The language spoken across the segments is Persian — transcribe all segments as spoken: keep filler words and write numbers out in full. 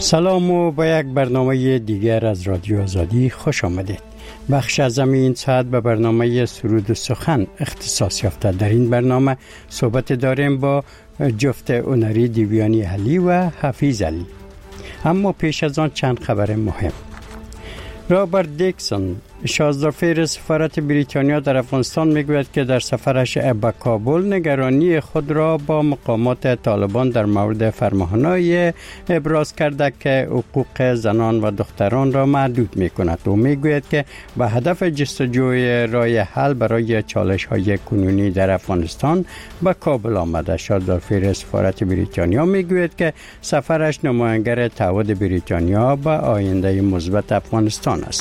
سلام و با یک برنامه دیگر از رادیو آزادی خوش آمدید. بخش از این ساعت به برنامه سرود و سخن اختصاص یافته. در این برنامه صحبت داریم با جفت هنری دیویانی علی و حفیظ علی. اما پیش از آن چند خبر مهم. رابرت دیکسون، شازده‌فیر سفارت بریتانیا در افغانستان میگوید که در سفرش به کابل نگرانی خود را با مقامات طالبان در مورد فرمانهای ابراز کرده که حقوق زنان و دختران را محدود میکند. او میگوید که به هدف جستجوی راه حل برای چالش‌های کنونی در افغانستان به کابل آمده. شازده‌فیر سفارت بریتانیا میگوید که سفرش نمایانگر تعهد بریتانیا به آینده مثبت افغانستان است.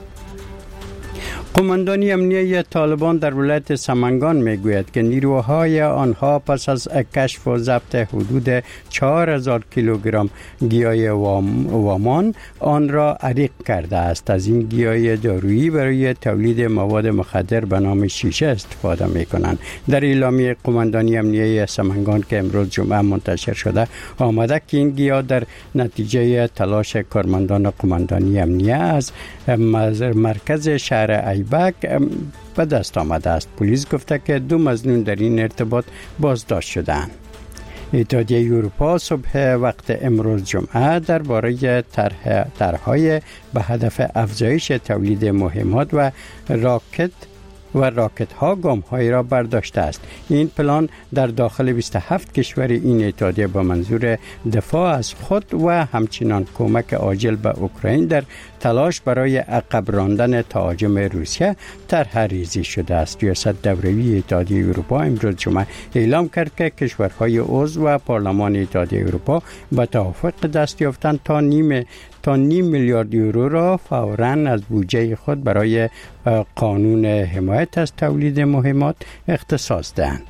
قماندانی امنیه طالبان در ولایت سمنگان میگوید که نیروهای آنها پس از کشف و ضبط حدود چهار هزار کیلوگرم گیاه وامان آن را عریق کرده است. از این گیاه دارویی برای تولید مواد مخدر به نام شیشه استفاده میکنند. در اعلامیه قماندانی امنیه سمنگان که امروز جمعه منتشر شده آمده که این گیاه در نتیجه تلاش کارمندان قماندانی امنیه از مرکز شهر ایبک به دست آمده است. پلیس گفته که دو مظنون در این ارتباط بازداشت شدند. اتحادیه اروپا صبح وقت امروز جمعه درباره طرح طرح‌های به هدف افزایش تولید مهمات و راکت و راکت ها گام های را برداشته است. این پلان در داخل بیست و هفت کشور این اتحادیه با منظور دفاع از خود و همچنان کمک عاجل به اوکراین در تلاش برای عقب راندن تهاجم روسیه طرح ریزی شده است. ریاست دوره‌ای اتحادیه اروپا امروز جمعه اعلام کرد که کشورهای عضو و پارلمان اتحادیه اروپا به توافق دست یافتند تا نیم تا نیم میلیارد یورو را فوراً از بودجه خود برای قانون حمایت از تولید مهمات اختصاص دهند.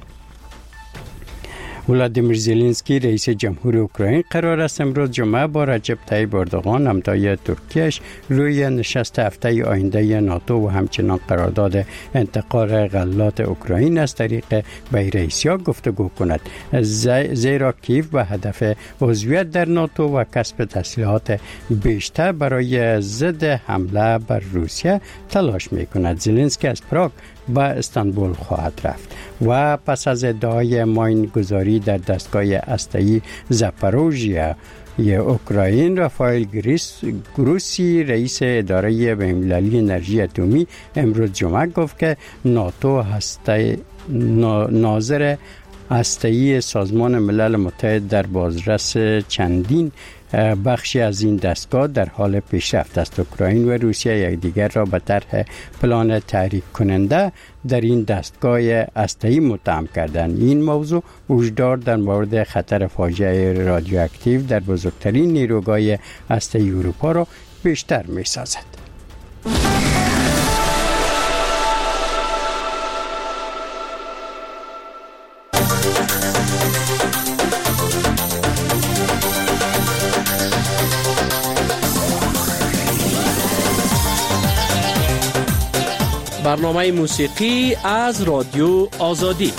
ولادیمیر زلنسکی رئیس جمهور اوکراین قرار است امروز جمعه با رجب طیب اردوغان همتای ترکیه‌اش روی نشست هفته آینده ناتو و همچنان قرارداد انتقال غلات اوکراین از طریق بیرئیسیا گفتگو کند، زیرا کیف به هدف عضویت در ناتو و کسب تسلیحات بیشتر برای ضد حمله بر روسیه تلاش می‌کند. زلنسکی از پراگ به استانبول خواهد رفت و پس از ادعای ماین گذاری در دستگاه هسته‌ای زاپاروژیا اوکراین، رافائل گروسی رئیس اداره بین‌المللی انرژی اتمی امروز جمعه گفت که ناتو هسته ناظر هسته‌ای سازمان ملل متحد در بازرس چندین بخشی از این دستگاه در حال پیشرفت است. اوکراین و روسیه یکدیگر را به طرح پلان تحریک کننده در این دستگاه هسته‌ای متهم کردند. این موضوع هشدار در مورد خطر فاجعه رادیواکتیو در بزرگترین نیروگاه هسته‌ای اروپا را بیشتر می‌سازد. برنامه موسیقی از رادیو آزادی.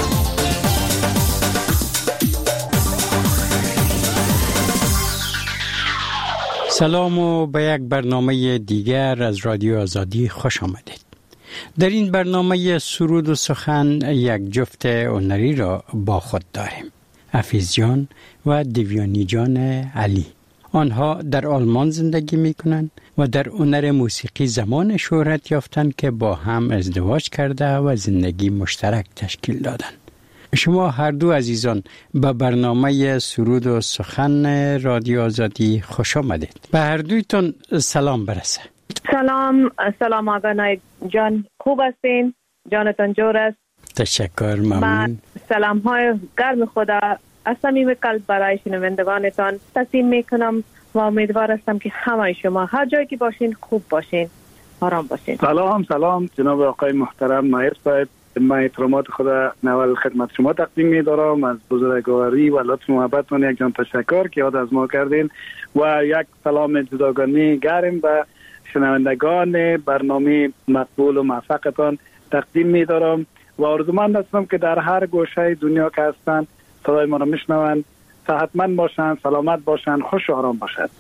سلام و به یک برنامه دیگر از رادیو آزادی خوش آمدید. در این برنامه سرود و سخن یک جفت هنری را با خود داریم، حفیظ جان و دیویانی جان علی. آنها در آلمان زندگی می کنند و در هنر موسیقی زمان شهرت یافتند که با هم ازدواج کرده و زندگی مشترک تشکیل دادند. شما هر دو عزیزان به برنامه سرود و سخن رادیو آزادی خوش آمدید. به هر دویتون سلام برسه. سلام سلام آقا نایب جان، خوب هستین؟ جانتان جور است؟ تشکر، ممنون. سلام های گرم خدا از صمیم قلب برای شنوندگانتان تقدیم میکنم و امیدوار هستم که همه شما هر جایی که باشین خوب باشین، آرام باشین. سلام سلام جناب آقای محترم نایب صاحب، من احترامات خدا نوال خدمت شما تقدیم می‌دارم. از بزرگواری و لطف محبتتون یک جان تشکر که یاد از ما کردین و یک سلام جداگانه گرم به شنوندگان برنامه مقبول و موفقتان تقدیم می‌دارم و آرزومند هستم که در هر گوشه دنیا که هستند صدای ما را میشنوند، صحتمند باشند، سلامت باشند، خوش و آرام باشند.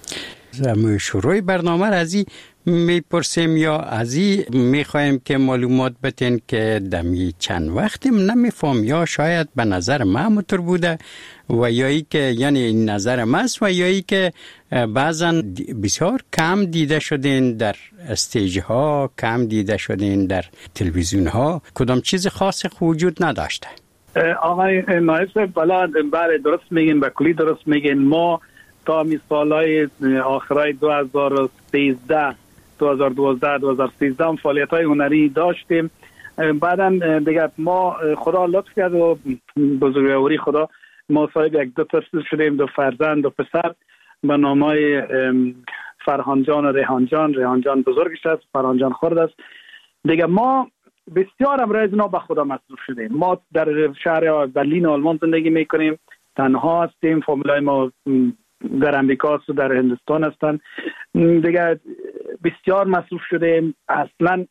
شروع برنامه از این میپرسیم یا از این میخوایم که معلومات بتین که دمی چند وقتی نمیفهم یا شاید به نظر من متر بوده و یا ای که یعنی این نظر من است و یا ای که بعضا بسیار کم دیده شدین در استیج ها، کم دیده شدین در تلویزیون ها، کدام چیز خاص وجود نداشته. آقای نایب بلا بله درست میگین، به کلی درست میگین. ما تا سالهای آخرای دو هزار و سیزده دو هزار و دوازده دو هزار و سیزده فعالیت های هنری داشتیم. بعدا دیگه ما خدا لطف کرد و بزرگواری خدا ما صاحب یک دو طفل شدیم، دو فرزند دو پسر به نامای فرهان جان و ریحان جان. ریحان جان بزرگش است، فرهان جان خرد است. دیگه ما بسیار امروز اینا به خدا مصروف شدیم. ما در شهر برلین آلمان زندگی میکنیم، تنها هستیم. فامیلای ما در امریکا و در هندوستان هستن. دیگه بسیار مصروف شدیم، اصلا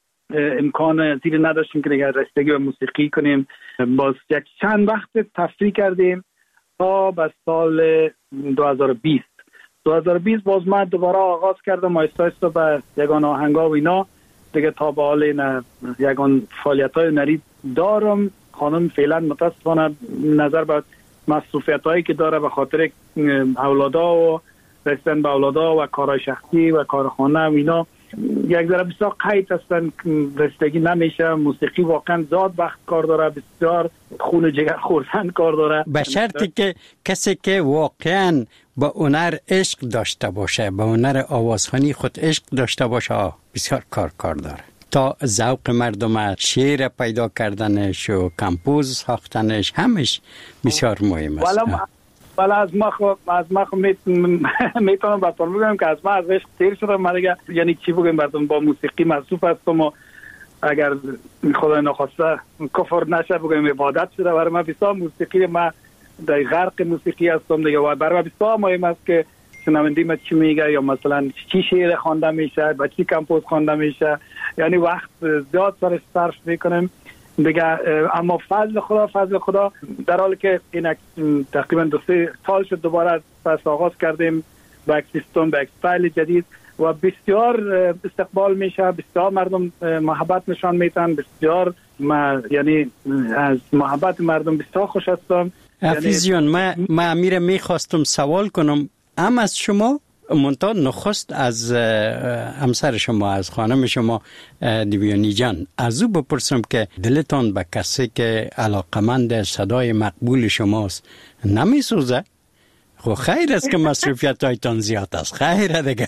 امکان زیر نداشتیم که دیگه رسیدگی به موسیقی کنیم. باز یک چند وقت تفریح کردیم تا به سال دو هزار و بیست دو هزار و بیست باز من دوباره آغاز کردم آیستا آیستا به یگان آهنگا و اینا دیگه. تا به حال این یگان فعالیت های هنری دارم. خانم فعلا متاسفانه نظر به مصروفیت هایی که داره به خاطر اولادا و رسیدن به اولادا و کارهای شخصی و کارخانه و اینا یک ذره بسیار قید هستن، رسیدگی نمیشه. موسیقی واقعا زاد وقت کار داره، بسیار خون جگر خوردن کار داره، به شرطی که کسی که واقعا با هنر عشق داشته باشه، با هنر آوازخوانی خود عشق داشته باشه، بسیار کار کار داره. تا ذوق مردم، شعر پیدا کردنش و کمپوز ساختنش همش بسیار مهم است. ولی از ما خو از ما خو میتونم براتون بگم که از ما از عشق تیر شدم. من دیگه یعنی چی بگم براتون، با موسیقی مصروف هستم و اگر خدای نخواسته کفر نشه بگم عبادت شده برای من. بسیار موسیقی ما در غرق موسیقی هستم دیگه و برای من بسیار مهم است که شنونده ما چی میگه یا مثلا چی شعر خوانده میشه، با چی کمپوز خوانده میشه. یعنی وقت زیاد سرش صرف میکنم دیگه. اما فضل خدا فضل خدا در حالی که این تقریبا دو سه سال شد دوباره پس آغاز کردیم با یک سیستم، با یک استایل جدید و بسیار استقبال میشه، بسیار مردم محبت نشان میتن، بسیار ما یعنی از محبت مردم بسیار خوش هستم. حفیظ جان ما ما امیر میخواستم سوال کنم ام از شما منتها نخست از همسر شما، از خانم شما دیویانی جان از او بپرسم که دلتان به کسی که علاقمند صدای مقبول شماست نمیسوزه؟ خب خیر است که مصروفیت هایتان زیاد است، خیره دیگه.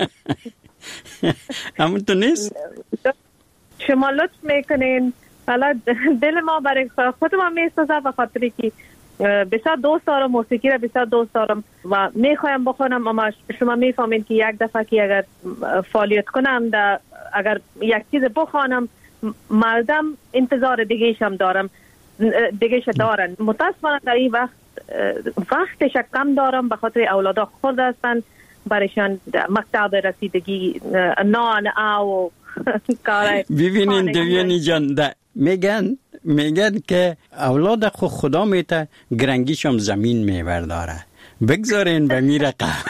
همونطور نیست؟ شما لطف میکنین حالا دل ما برای خود ما میسوزه به خاطری که بسیار دوست دارم موسیقی را، بسیار دوست دارم و میخوایم بخونم. اما شما میفهمین که یک دفعه که اگر فعالیت کنم در اگر یک چیز بخوانم مردم انتظار دیگه‌اش هم دارم دیگه‌اش دارن. متاسفانه در این وقت وقتش کم دارم به خاطر اولادا خود هستن، برایشان مقطع رسیدگی نان او کار. ببینین دیویانی جان میگن میگن که اولاد خود خدا میته گرنگیش هم زمین میبرداره، بگذارین به میره قهر.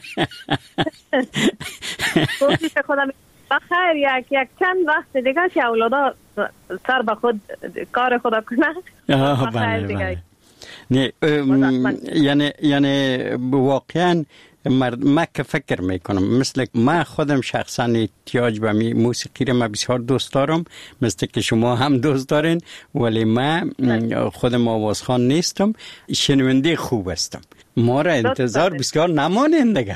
بخیر یک یک چند وقت دیگه که اولادا سر به خود کار خدا کنن. بله بله. نه یعنی یعنی واقعا من که فکر میکنم مثل من خودم شخصا احتیاج به موسیقی رو من بسیار دوست دارم، مثل که شما هم دوست دارین، ولی من خودم آوازخوان نیستم، شنونده خوب هستم. ما را انتظار بسیار نمانین دیگه.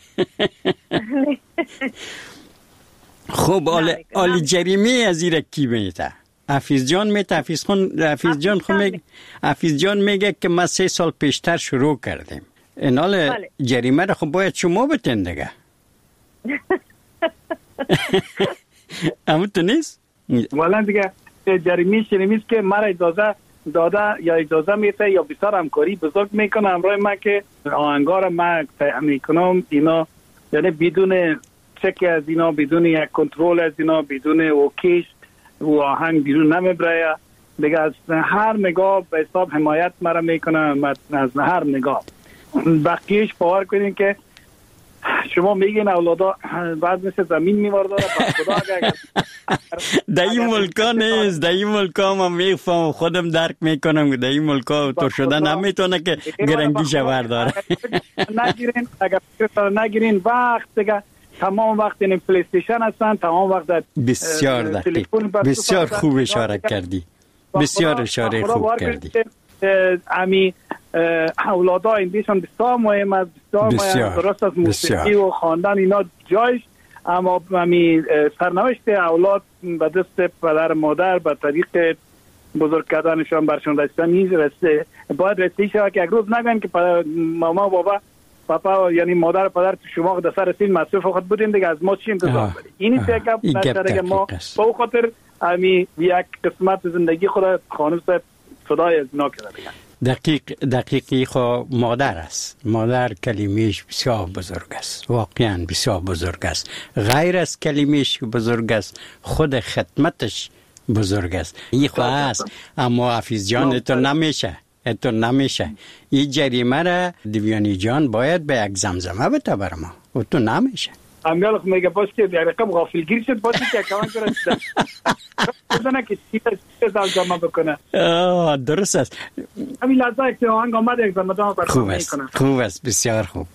خب آلی جریمی از ایره کی میته؟ حفیظ جان میته. حفیظ خون حفیظ جان خو میگه حفیظ جان میگه که ما سه سال پیشتر شروع کردیم. اینال جریمه رو خب باید شما بتین دیگه. همونطور نیست؟ والا دیگه جریمی شریمیست که مرا اجازه داده یا اجازه میته یا بسیار همکاری بزرگ میکنه همراه من که آهنگار من تهیه میکنم اینا، یعنی بدون چک از اینا، بدون یک کنترل از اینا، بدون اوکیش و آهنگ بیرون نمیبره دیگه. از هر نگاه به حساب حمایت مرا میکنه، از هر نگاه. بقیهش باور کنین که شما میگین اولادا بعد مثل زمین میورداره خدا اگر در این ملکا نیست، در این ملکا ما میفهم خودم درک میکنم در این ملکا تو شده نمیتونه که گرنگیش ورداره. نگیرین اگر فکر نگیرین وقت دیگه تمام وقت این پلی استیشن هستن، تمام وقت بسیار دقیق، بسیار خوب اشاره کردی، بسیار اشاره خوب کردی. امی اولادا این دیشان بسیار مهم است، بسیار مهم درست از موسیقی و خواندن اینا جایش، اما امی سرنوشت اولاد به دست پدر مادر به طریق بزرگ کردنشان برشان رسیدن نیز رسه باید رسیدی شود که یک روز نگن که ماما بابا پاپا یعنی مادر پدر تو شما در سر سین مصروف خود بودین دیگه از ما چی انتظار دارید؟ اینی که نشده که ما با خاطر امی یک قسمت زندگی خود خانم صاحب صدای از نا کرده دیگه. دقیق دقیقی خو مادر است. مادر کلمهش بسیار بزرگ است، واقعا بسیار بزرگ است. غیر از کلمهش بزرگ است، خود خدمتش بزرگ است. این خو است، اما حافظ جان تو نمیشه تو نمیشه این جریمه را دیویانی جان باید به یک زمزمه بده بر ما و تو نمیشه. امیال خو میگه باش که رقم غافلگیر شد باشه که کمان کرد بدونه که چی زمزمه بکنه. درست است. همین لحظه که آهنگ آمد یک زمزمه خوب است، خوب است، بسیار خوب.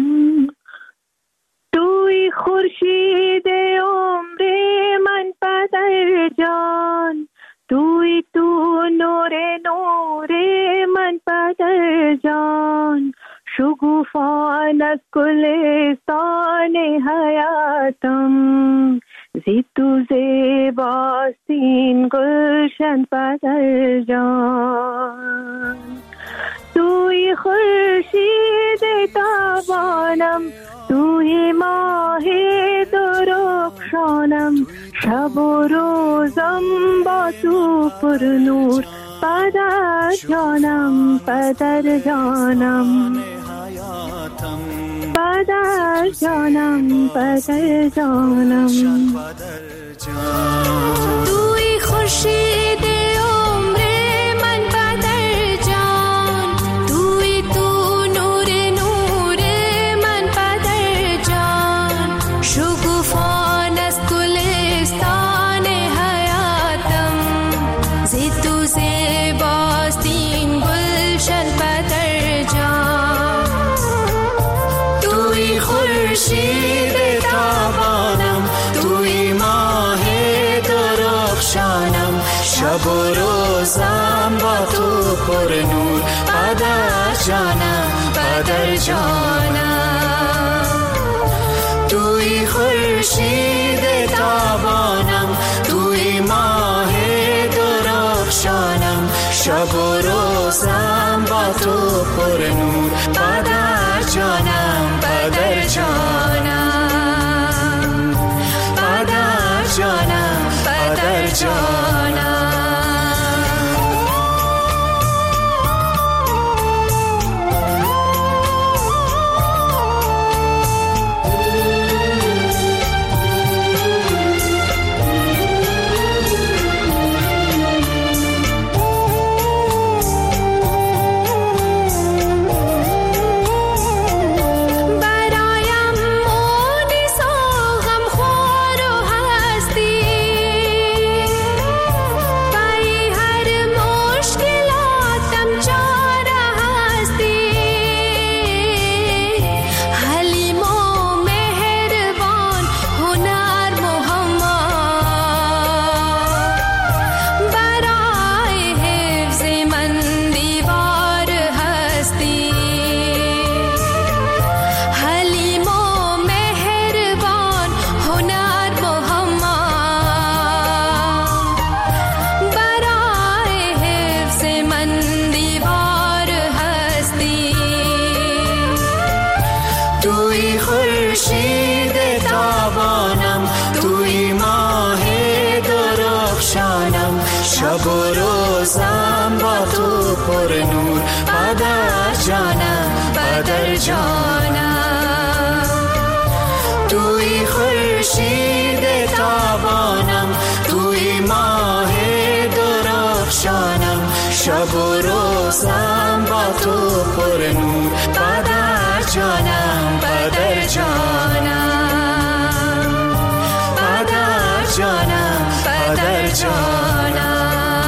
توی خورشید عمر من پدر جان، توی تو نور نور من پدر جان، شگوفان از گلستان حیاتم، زی تو زیباستین گلشن پدر جان. توی خورشید تابانم، توی ماه درخشانم، شب و روزم با تو پر نور پدر جانم، پدر جانم، پدر جانم، پدر جانم. توی خورشید عمر من پدر جان، توی تو نور نور من پدر جان، شگوفان از گلستان حیاتم، زی تو زیباستین گلشن پدر جان. توی خورشید تابانم، توی ماه درخشانم، شب و روزم با تو پر نور پدر جانم، پدر جانم. توی خورشید تابانم، توی ماه درخشانم، شب و روزم با تو پر نور پدر جانم، پدر جانم، پدر جانم، پدر جانم. شب و روزم با تو پر نور پدر جانم، پدر جانم. توی خورشید تابانم، توی ماه درخشانم، شب و روزم با تو پر نور پدر جانم، پدر پدر جانم، پدر جانم، پدر جانم.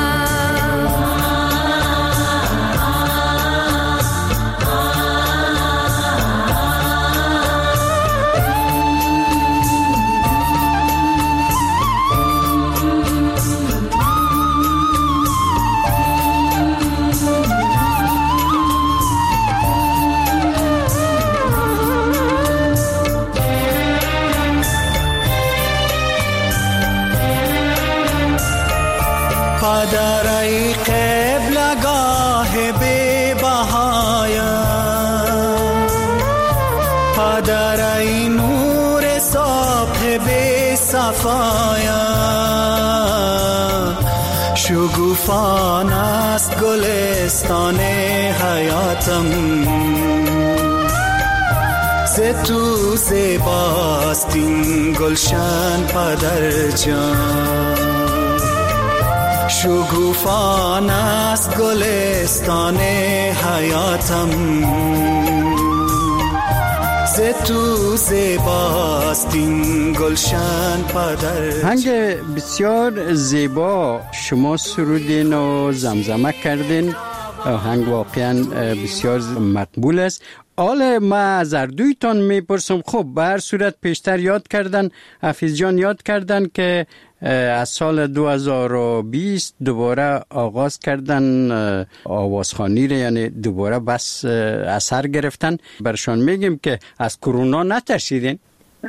پدر ای قبلگاه بی بهایم، پدر ای نور صبح بی صفایم، شگوفان است گلستان حیاتم، ز تو زیباست این گلشن پدر جان. شگوفان است گلستان حیاتم، ز تو زیباست این گلشن پدر. هنگ بسیار زیبا شما سرودین و زمزمه کردین، هنگ واقعا بسیار مقبول است. حالا ما از اردویتان میپرسم، خب به هر صورت پیشتر یاد کردن، حفیظ جان یاد کردن که از سال دو هزار و بیست دوباره آغاز کردن آوازخوانی را، یعنی دوباره بس اثر گرفتن. برشان میگیم که از کرونا نترسیدین؟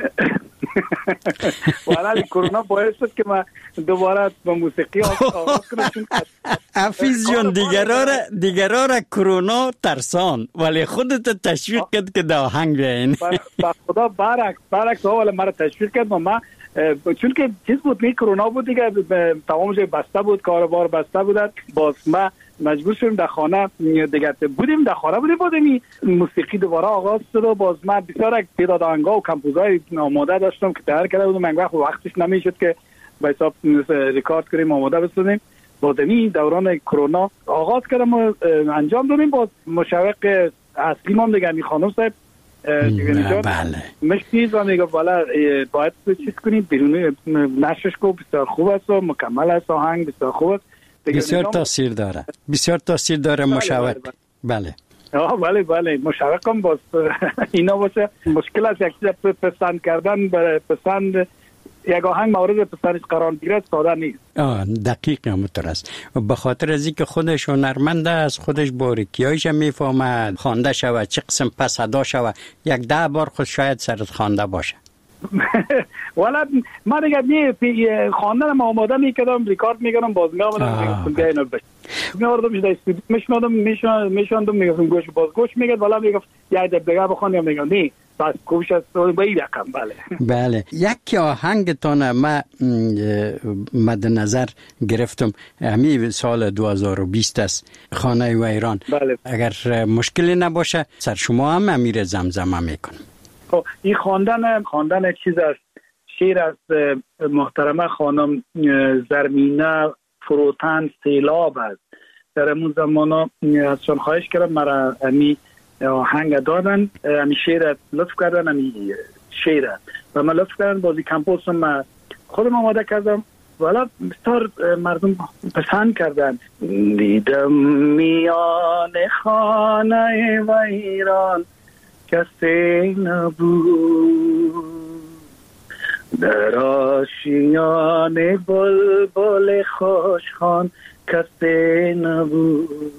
والا کرونا باعث شد که ما دوباره با موسیقی آغاز کنیم. حفیظ جان دیگرها را دیگرها را کرونا ترسان، ولی خودت تشویق کرد که دا آهنگ بیاین. با خدا برعکس برعکس ولی مرا تشویق کرد. ما چون که چیز بود، می کرونا بود دیگه، تمام جای بسته بود، کاروبار بسته بود، باز ما مجبور شدیم در خانه دیگه بودیم، در خانه بودیم. بودیم موسیقی دوباره آغاز شد و باز من بسیار تعداد آهنگا و کمپوزای آماده داشتم که تیار کرده بودم. من وقت وقتش نمیشد که به حساب ریکارد کنیم آماده بسازیم. بعدمی دوران کرونا آغاز کردم و انجام دادیم. باز مشوق اصلی ما دیگه می خانم صاحب دیگه بله مش چیز و میگه والا باید چیز کنیم بیرون نشش کو بسیار خوب است و مکمل است، آهنگ بسیار خوب است، بسیار تاثیر داره، بسیار تاثیر داره. مشوق بله آه بله بله مشوقم باز اینا باشه. مشکل است یک چیز پسند کردن، برای پسند یک آهنگ مورد پسندش قرار بگیره ساده نیست. آه دقیق همونطور است. به خاطر از اینکه خودش هنرمند است، خودش باریکیایش میفهمد، خوانده شود چه قسم پس ادا شود، یک ده بار خود شاید سرت خوانده باشه. والا من دیگه می خواندن ما آماده میکردم، ریکارد میکردم، باز میآمدم میگفتم اینو بش میآوردم در استودیو میشنادم میشوندم میگفتم گوش باز گوش میگفت والا میگفت یه دب دیگه بخونم، میگم نه بس گوش است با این رقم. بله بله یک آهنگتان ما مد نظر گرفتم، همین سال دو هزار و بیست است، خانه و ایران. بله. اگر مشکلی نباشه سر شما هم امیر زمزمه میکنم. خب این خواندن خواندن چیز است، شعر از محترمه خانم زرمینه فروتن سیلاب است. در اون زمان ازشان خواهش کردم مرا امی آهنگ دادن، امی شعر لطف کردن، امی شعر و من لطف کردن، بازی کمپوزم من خودم آماده کردم. والا بسیار مردم پسند کردن. دیدم میان خانه و ایران کسی نبود، در آشیان بلبل خوشخوان کسی نبود.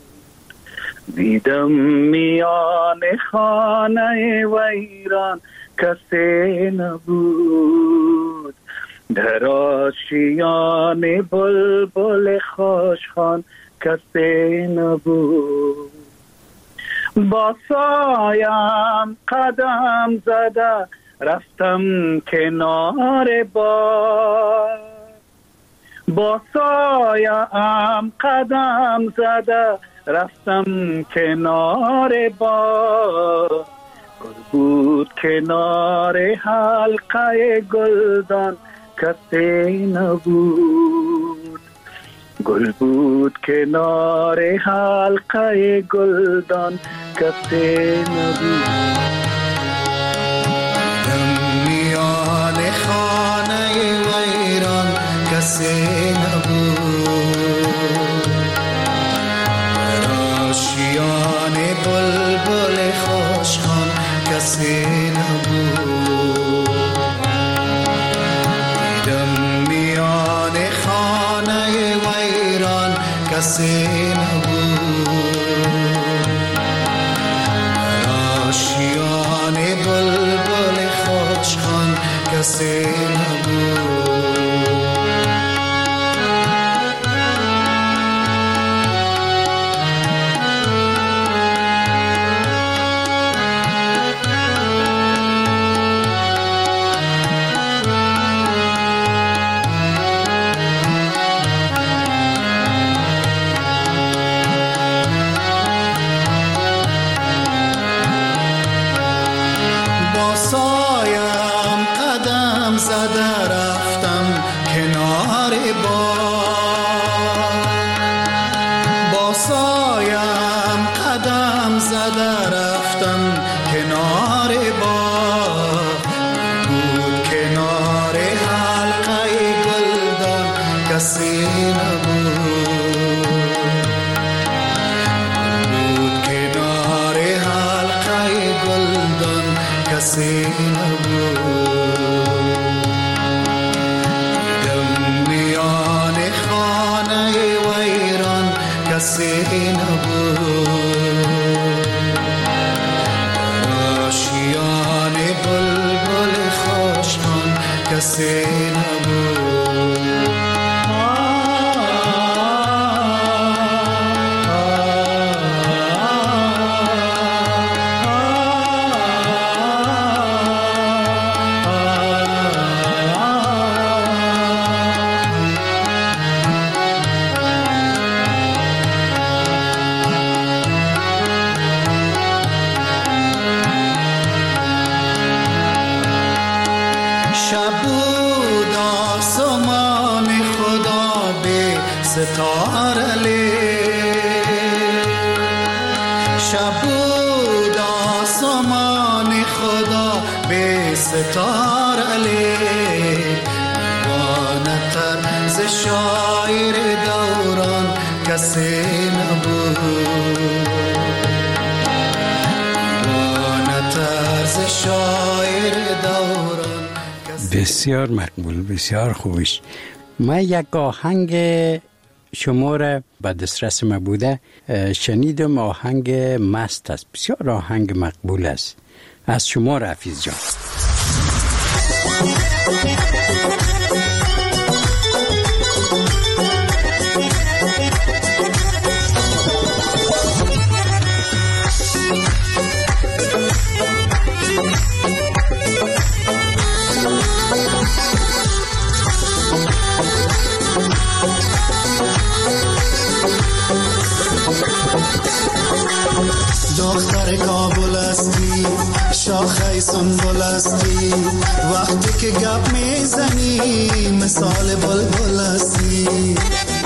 دیدم میان خانه و ایران کسی نبود، در آشیان بلبل خوشخوان کسی نبود. با سایم قدم زده رفتم کنار باد، با سایم قدم زده رفتم کنار باد. گل بود کنار حلقه گلدان کسی نبود، گل بود کنار حلقه گلدان کسی نبود. نبود. در آشیان بلبل خوشخوان کسی نبود. دیدم میان خانه ویران کسی نبود. در آشیان بلبل خوشخوان کسی نبود. بسیار مقبول، بسیار خوبش. من یک آهنگ شما را به دسترس ما بوده شنیدم، آهنگ مست است، بسیار آهنگ مقبول است از شما رفیظ جان. دختر کابل هستی، شاخه سنبل هستی، وقتی که گپ میزنی مثال بلبل هستی.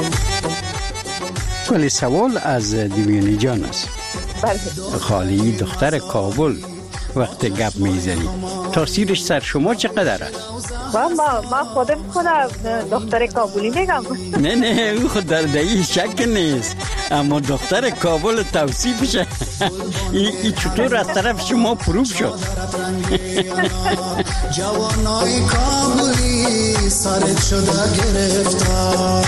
ولی سوال از دیویانی جان است. بله. خالی دختر کابل وقتی گپ میزنی تاثیرش سر شما چقدر است؟ ما ما خودم خودم دختر کابلی میگم. نه نه او خود در دایی شک نیست، اما دختر کابل توصیفش این چطور از طرف شما پروف شد؟ جوانای کابلی سرت شده گرفتار.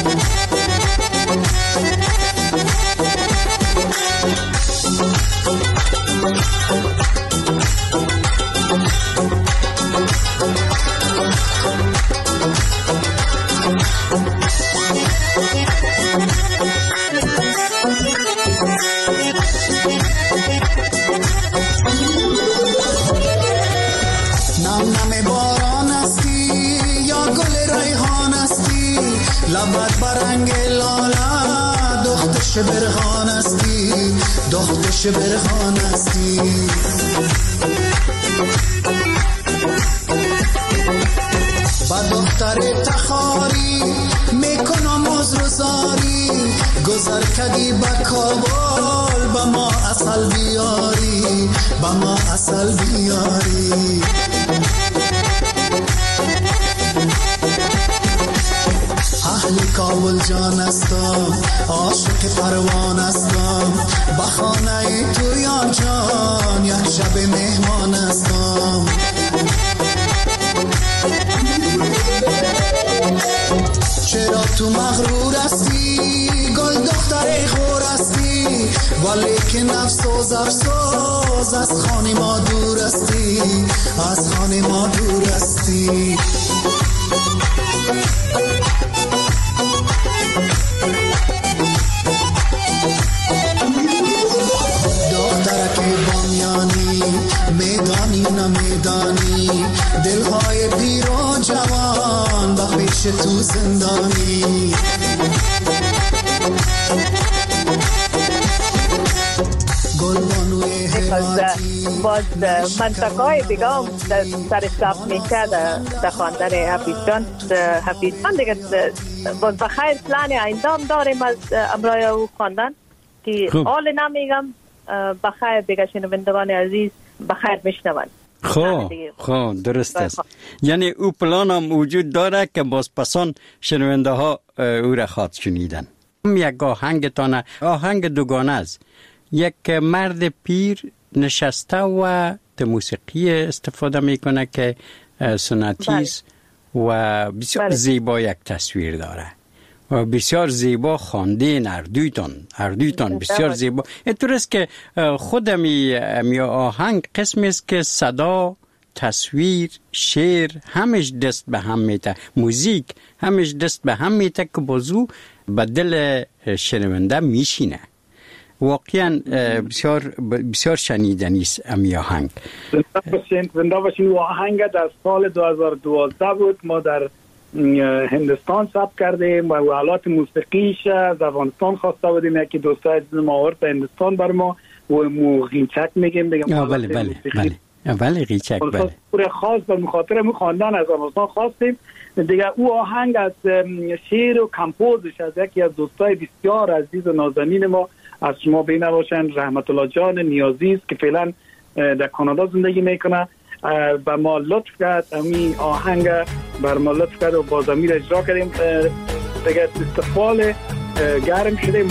نم نم باران هستی یا گل ریحان هستی، لبت برنگ لاله دختش برهان هستی، دختش برهان هستی. با دختر تخاری میکنم عذرزاری، گذر کدی با کابل با ما اصل بیاری، با ما اصل بیاری. اهل کابل جان هستم، عاشق پروان هستم، بخانه تو یا جان یک شب مهمان هستم. چرا تو مغرور هستی گل دختر خور هستی، ولی که نفس و زرسوز از خانه ما دور هستی، از خانه ما دور هستی. دخترک بامیانی میدانی نمیدانی، دلهای پیر و جوان با پیش تو زندانی. باز منطقه های دیگه هم سر حساب میشه در خواندن حفیظ جان. حفیظ جان دیگه باز بخیر پلان آینده هم داریم از امرای او خواندن که حال نمیگم بخیر دیگه شنوندگان عزیز بخیر میشنون. خب خب درست است. یعنی او پلان هم وجود داره که باز پسان شنونده ها او را خواد شنیدن. یک آهنگتان آهنگ دوگانه است. یک مرد پیر نشسته و در موسیقی استفاده میکنه که سنتی است و بسیار بله. زیبا یک تصویر داره و بسیار زیبا خواندین اردویتان اردویتان بسیار زیبا. اینطور است که خود می, می آهنگ قسمی است که صدا، تصویر، شعر همش دست به هم میته، موزیک همش دست به هم میته که بازو به دل شنونده میشینه. واقعا بسیار بسیار شنیدنی است امی آهنگ. زنده باشین. و آهنگ در سال دو هزار و دوازده بود، ما در هندستان ثبت کردیم و آلات موسیقیش از افغانستان خواسته بودیم. یکی دوستای عزیز ما آورد به هندستان بر ما و مو غیچک میگیم دیگه. بله بله بله بله غیچک بله. پور خاص به مخاطر مو خواندن از افغانستان خواستیم دیگه. او آهنگ از شعر و کمپوزش از یکی از دوستای بسیار عزیز و نازنین ما از شما بینواشن، رحمت الله جان نیازی است که فعلا در کانادا زندگی میکنه و ما لطف کرد امی آهنگ بر ما لطف کرد و باز امی را اجرا کردیم. دیگه استقبال گرم شدیم.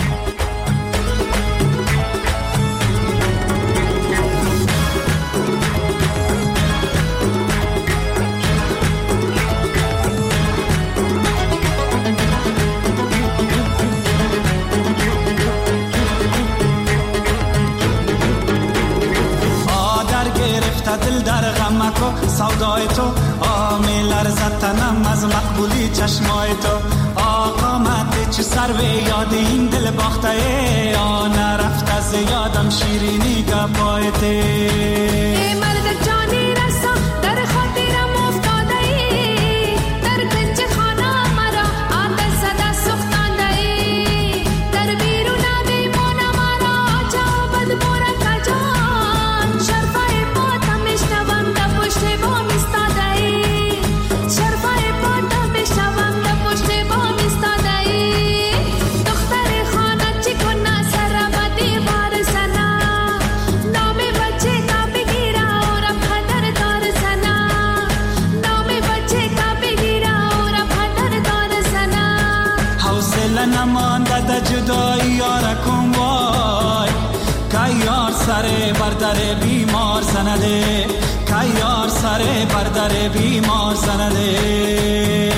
دل در غمکو سودای تو آمی لرزد تنم از مقبولی چشمای تو. آقا مده چه سر و یاد این دل باخته ای، آ نرفت از یادم شیرینی گپایته. ای مرد جانی رسا در خاطرم افتاده ای، در کنج خانه مرا آتش زده سوختانده ای، در بیرون میمونه مرا جا بد مورد جان. شرفای میشنوم در پشت بام ایستاده ای، شرفای پاتا میشنوم در پشت بام ایستاده ای. دختر خانه چی کنه سر و دیوار زنه، نام بچه تا بگیره و را پدر دار زنه، نام بچه تا بگیره و را پدر دار زنه. حوصله نمانده در جدایی یاره کن وای، که یار سر بردر بیمار زنده، که یار سر بردر بیمار زنده.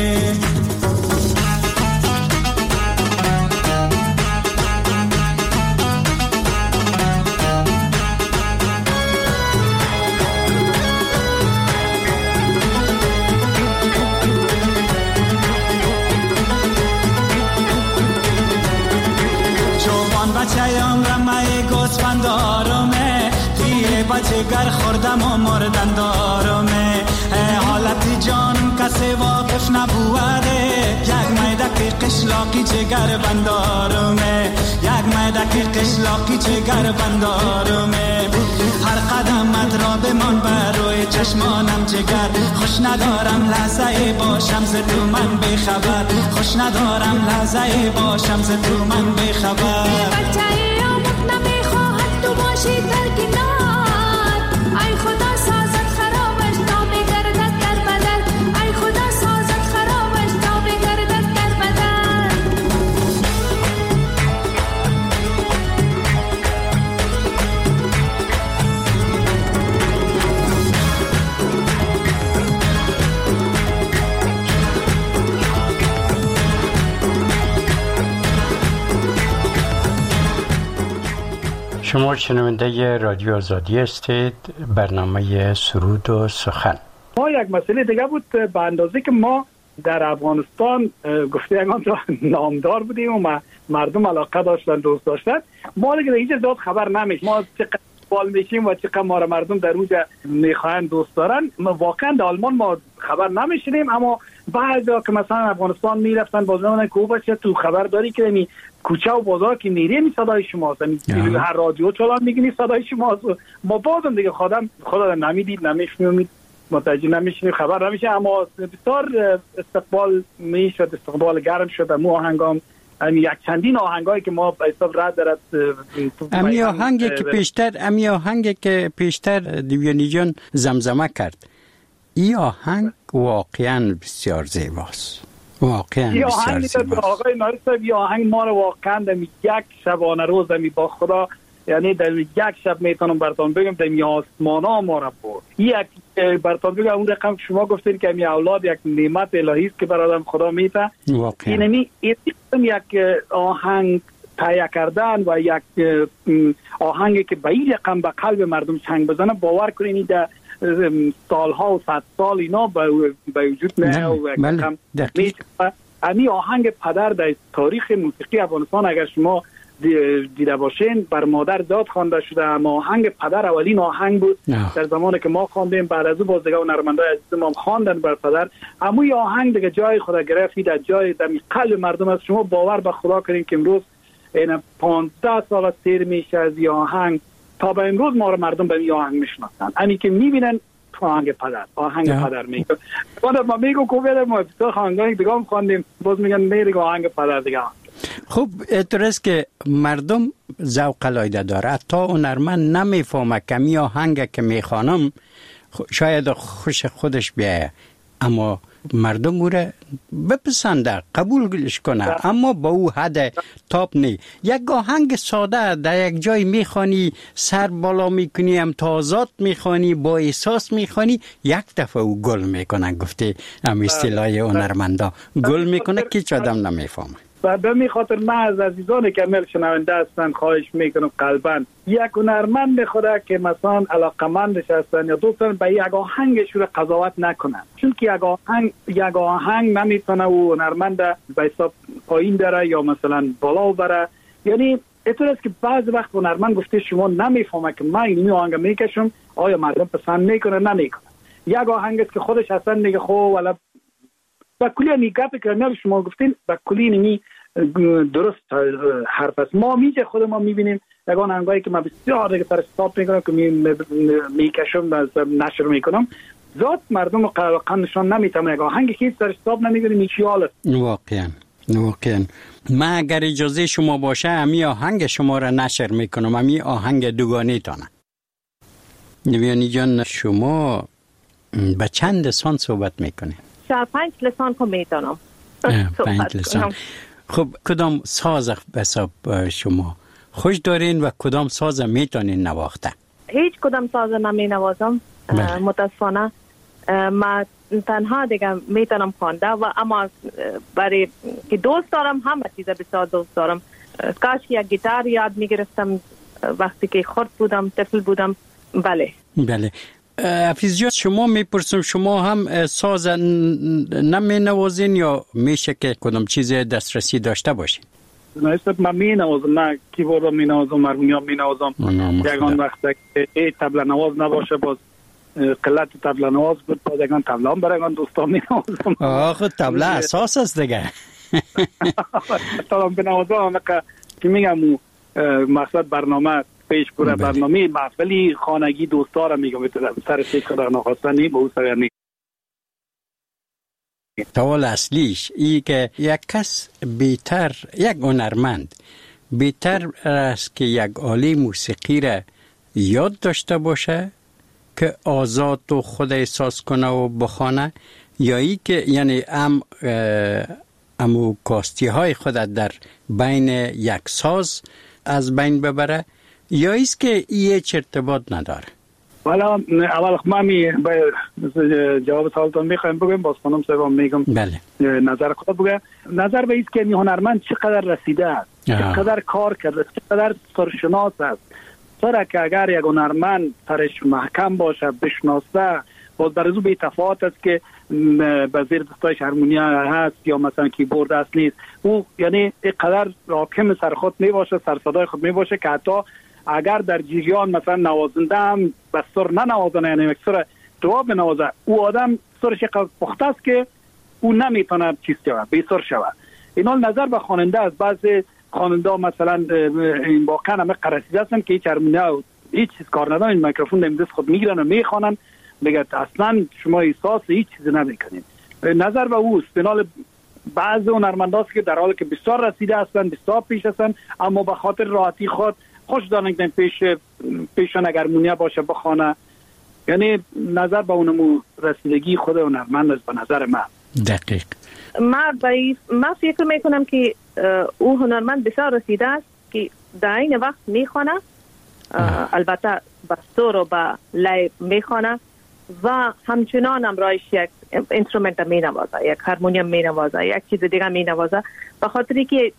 جوان بچه ام رمه گوسفند آرامه، تیر بچه گر خوردم و مردن دارمه. حالت جانم کسی واقف نبوده، یک میدک قشلاقی جگر بندارمه، یک میدک قشلاقی جگر بندارمه. هر قدمت را بمان بر روی چشمانم جگر، خوش ندارم لحظه باشم ز تو من بخبر، خوش ندارم لحظه باشم ز تو من بخبر. بچه آمد نمیخواهد تو باشی در کنار، ای خدا سازد خرابش تا بگردد در بدل، ای خدا سازد خرابش تا بگردد در بدل. شما شنونده رادیو آزادی هستید، برنامه سرود و سخن. ما یک مسئله دیگه بود، به اندازه که ما در افغانستان گفته اگان تو نامدار بودیم و مردم علاقه داشتن، دوست داشتن، ما دیگه هیچ زیاد خبر نمیشه ما چقدر بال میشیم و چقدر ما مردم در اونجا میخواین دوست دارن. واقعا در آلمان ما خبر نمیشیم، اما بعضا که مثلا افغانستان میرفتن باز میگن که بچه تو خبر داری که می کوچه و بازار که میری می صدای شماست، می هر رادیو چالان میگنی صدای شماست. ما بازم دیگه خودم خدا نمیدید نمیشنید متوجه نمیشیم، خبر نمیشه، اما بسیار استقبال میشد، استقبال گرم شد. مو آهنگام امی یک چندین آهنگایی که ما به حساب رد دارد. امی آهنگی که پیشتر امی آهنگی که پیشتر دیویانی جان زمزمه کرد، این آهنگ واقعا بسیار زیباست، واقعا بسیار زیباست. آقای نایب صاحب این آهنگ ما رو واقعا در یک شبانه روز می با خدا، یعنی در یک شب میتونم براتون بگم در می آسمانا ما را برد. یک براتون بگم اون رقم شما گفتین که می اولاد یک نعمت الهی است که برادم خدا میته. واقعا اینمی یک آهنگ تهیه کردن و یک آهنگی که به این رقم به قلب مردم چنگ بزنه، باور کنید در سالها و صد سال اینا به وجود نه. و امی آهنگ پدر در تاریخ موسیقی افغانستان اگر شما دیده باشین بر مادر داد خوانده شده، اما آهنگ پدر اولین آهنگ بود نه. در زمانی که ما خواندیم، بعد از او باز دیگه هنرمندای عزیز ما خواندن بر پدر. اما این آهنگ دیگه جای خود گرفت، در جای در قلب مردم است. شما باور به خدا کنین که امروز این پانزده سال از سیر میشه از این آهنگ تا به امروز ما رو مردم به این آهنگ میشناسن. همین که میبینن آهنگ پدر، آهنگ yeah. پدر میگه. بعد ما میگو کوبه ما تو آهنگای دیگه هم خواندیم، باز میگن میگه آهنگ پدر دیگه. خب اعتراض که مردم ذوق العاده داره، تا هنرمند نمیفهمه که می آهنگ که میخوانم شاید خوش خودش بیایه، اما مردم او را بپسنده، قبولش کنه، اما با او حد تاپ نی. یک آهنگ ساده در یک جای میخوانی، سر بالا میکنی، امتیازات میخوانی، با احساس میخوانی، یک دفعه او گل میکنه. گفته هم اصطلاح هنرمندا گل میکنه که هیچ آدم نمیفهمه. و به می خاطر من از عزیزان که مل شنونده هستن خواهش میکنم قلباً یک هنرمند خدا که مثلا علاقمندش هستن یا دوستان به یک آهنگش رو قضاوت نکنن، چون که یک آهنگ یک آهنگ نمیتونه او هنرمند به حساب پایین بره یا مثلا بالا بره. یعنی اینطور است که بعض وقت هنرمند گفته شما نمیفهمه که من این آهنگ میکشم آیا مردم پسند میکنه نمیکنه. یک آهنگ است که خودش اصلا میگه خب ولی با کلی نیگه که شما گفتین با کلی نمی درست حرف است. ما میجه خود ما میبینیم یگان آهنگایی که من بسیار دیگه سر استاپ میکنم که میکشم و نشر میکنم، ذات مردم قلقا نشان نمیتونم. یک آهنگی که سر استاپ نمیگیریم میچی حالت. واقعا واقعا من اگر اجازه شما باشه امی آهنگ شما را نشر میکنم، امی آهنگ دوگانه تانه. دیویانی جان شما به چند لسان صحبت میکنید؟ پنج لسان که میتونم. پنج لسان. خب کدام ساز به حساب شما خوش دارین و کدام ساز میتونین نواخته؟ هیچ کدام ساز نمی نوازم متاسفانه. من تنها دیگه میتونم خوانده و اما برای که دوست دارم همه چیز بسیار دوست دارم. کاش یک گیتار یاد میگرفتم وقتی که خرد بودم، طفل بودم. بله بله. حفیظ جان شما میپرسم شما هم ساز نمی نوازین یا میشه که کدام چیز دسترسی داشته باشین؟ نه من می نوازم، نه کیبورد می نوازم، هارمونیوم می نوازم. یگان وقت که ای طبله نواز نباشه باز قلت طبله نواز بود، باز یگان طبله هم برای دوستان می نوازم. آخه طبله اساس است دیگه. طبله بنوازم که میگم مقصد برنامه پیش پوره برنامه محفلی خانگی دوستارم میگم سر فکر در نخواستنی به او سویرنی سوال اصلیش ای که یک کس بیتر، یک هنرمند بیتر است که یک آله موسیقی را یاد داشته باشه که آزاد و خود احساس کنه و بخوانه، یا ای که یعنی ام امو کاستی های خود در بین یک ساز از بین ببره، یا ایست که هیچ ارتباط نداره؟ والا اول من می جواب سوالتون میخوایم بگم، باز خانم صاحبم میگم بله نظر خود بگه. نظر به ایست که هنرمند چقدر رسیده است، چقدر کار کرده، چقدر سرشناس است، سر که اگر یک هنرمند سرش محکم باشه بشناسه باز در ازو بی تفاوت است که به زیر دستایش هارمونیا هست یا مثلا کیبورد است نیست. او یعنی اینقدر راکم سر خود می باشه، سر صدای خود می باشه که حتی اگر در جریان مثلا نوازنده هم به سر ننوازنه، یعنی یک سر دعا بنوازه، او آدم سرش اینقدر پخته است که او نمیتونه چیز شود، بی سر شود. اینا نظر به خواننده از بعضی خواننده مثلا این واقعا همه قرصیده هستن که هیچ هارمونیا هیچ چیز کار ندارن، این میکروفون در دست خود میگیرن و میخوانن، میگه اصلا شما احساس هیچ چیزی نمیکنید. نظر به اوست. بنال بعضی هنرمنداست که در حالی که بسیار رسیده هستن، بسیار پیش هستن، اما به خاطر راحتی خود خوش دارن که پیش پیشان اگر هارمونیا باشه بخونه. یعنی نظر به اونمو رسیدگی خود هنرمند است به نظر من. دقیق. من باید من فکر میکنم که او هنرمند بسیار رسیده است که در این وقت میخونه، البته با سور و با لای میخونه و همچنان امرایش یک اینسترومنت می نوازه، یک هارمونیم می نوازه، یک چیز دیگه می نوازه، به خاطری که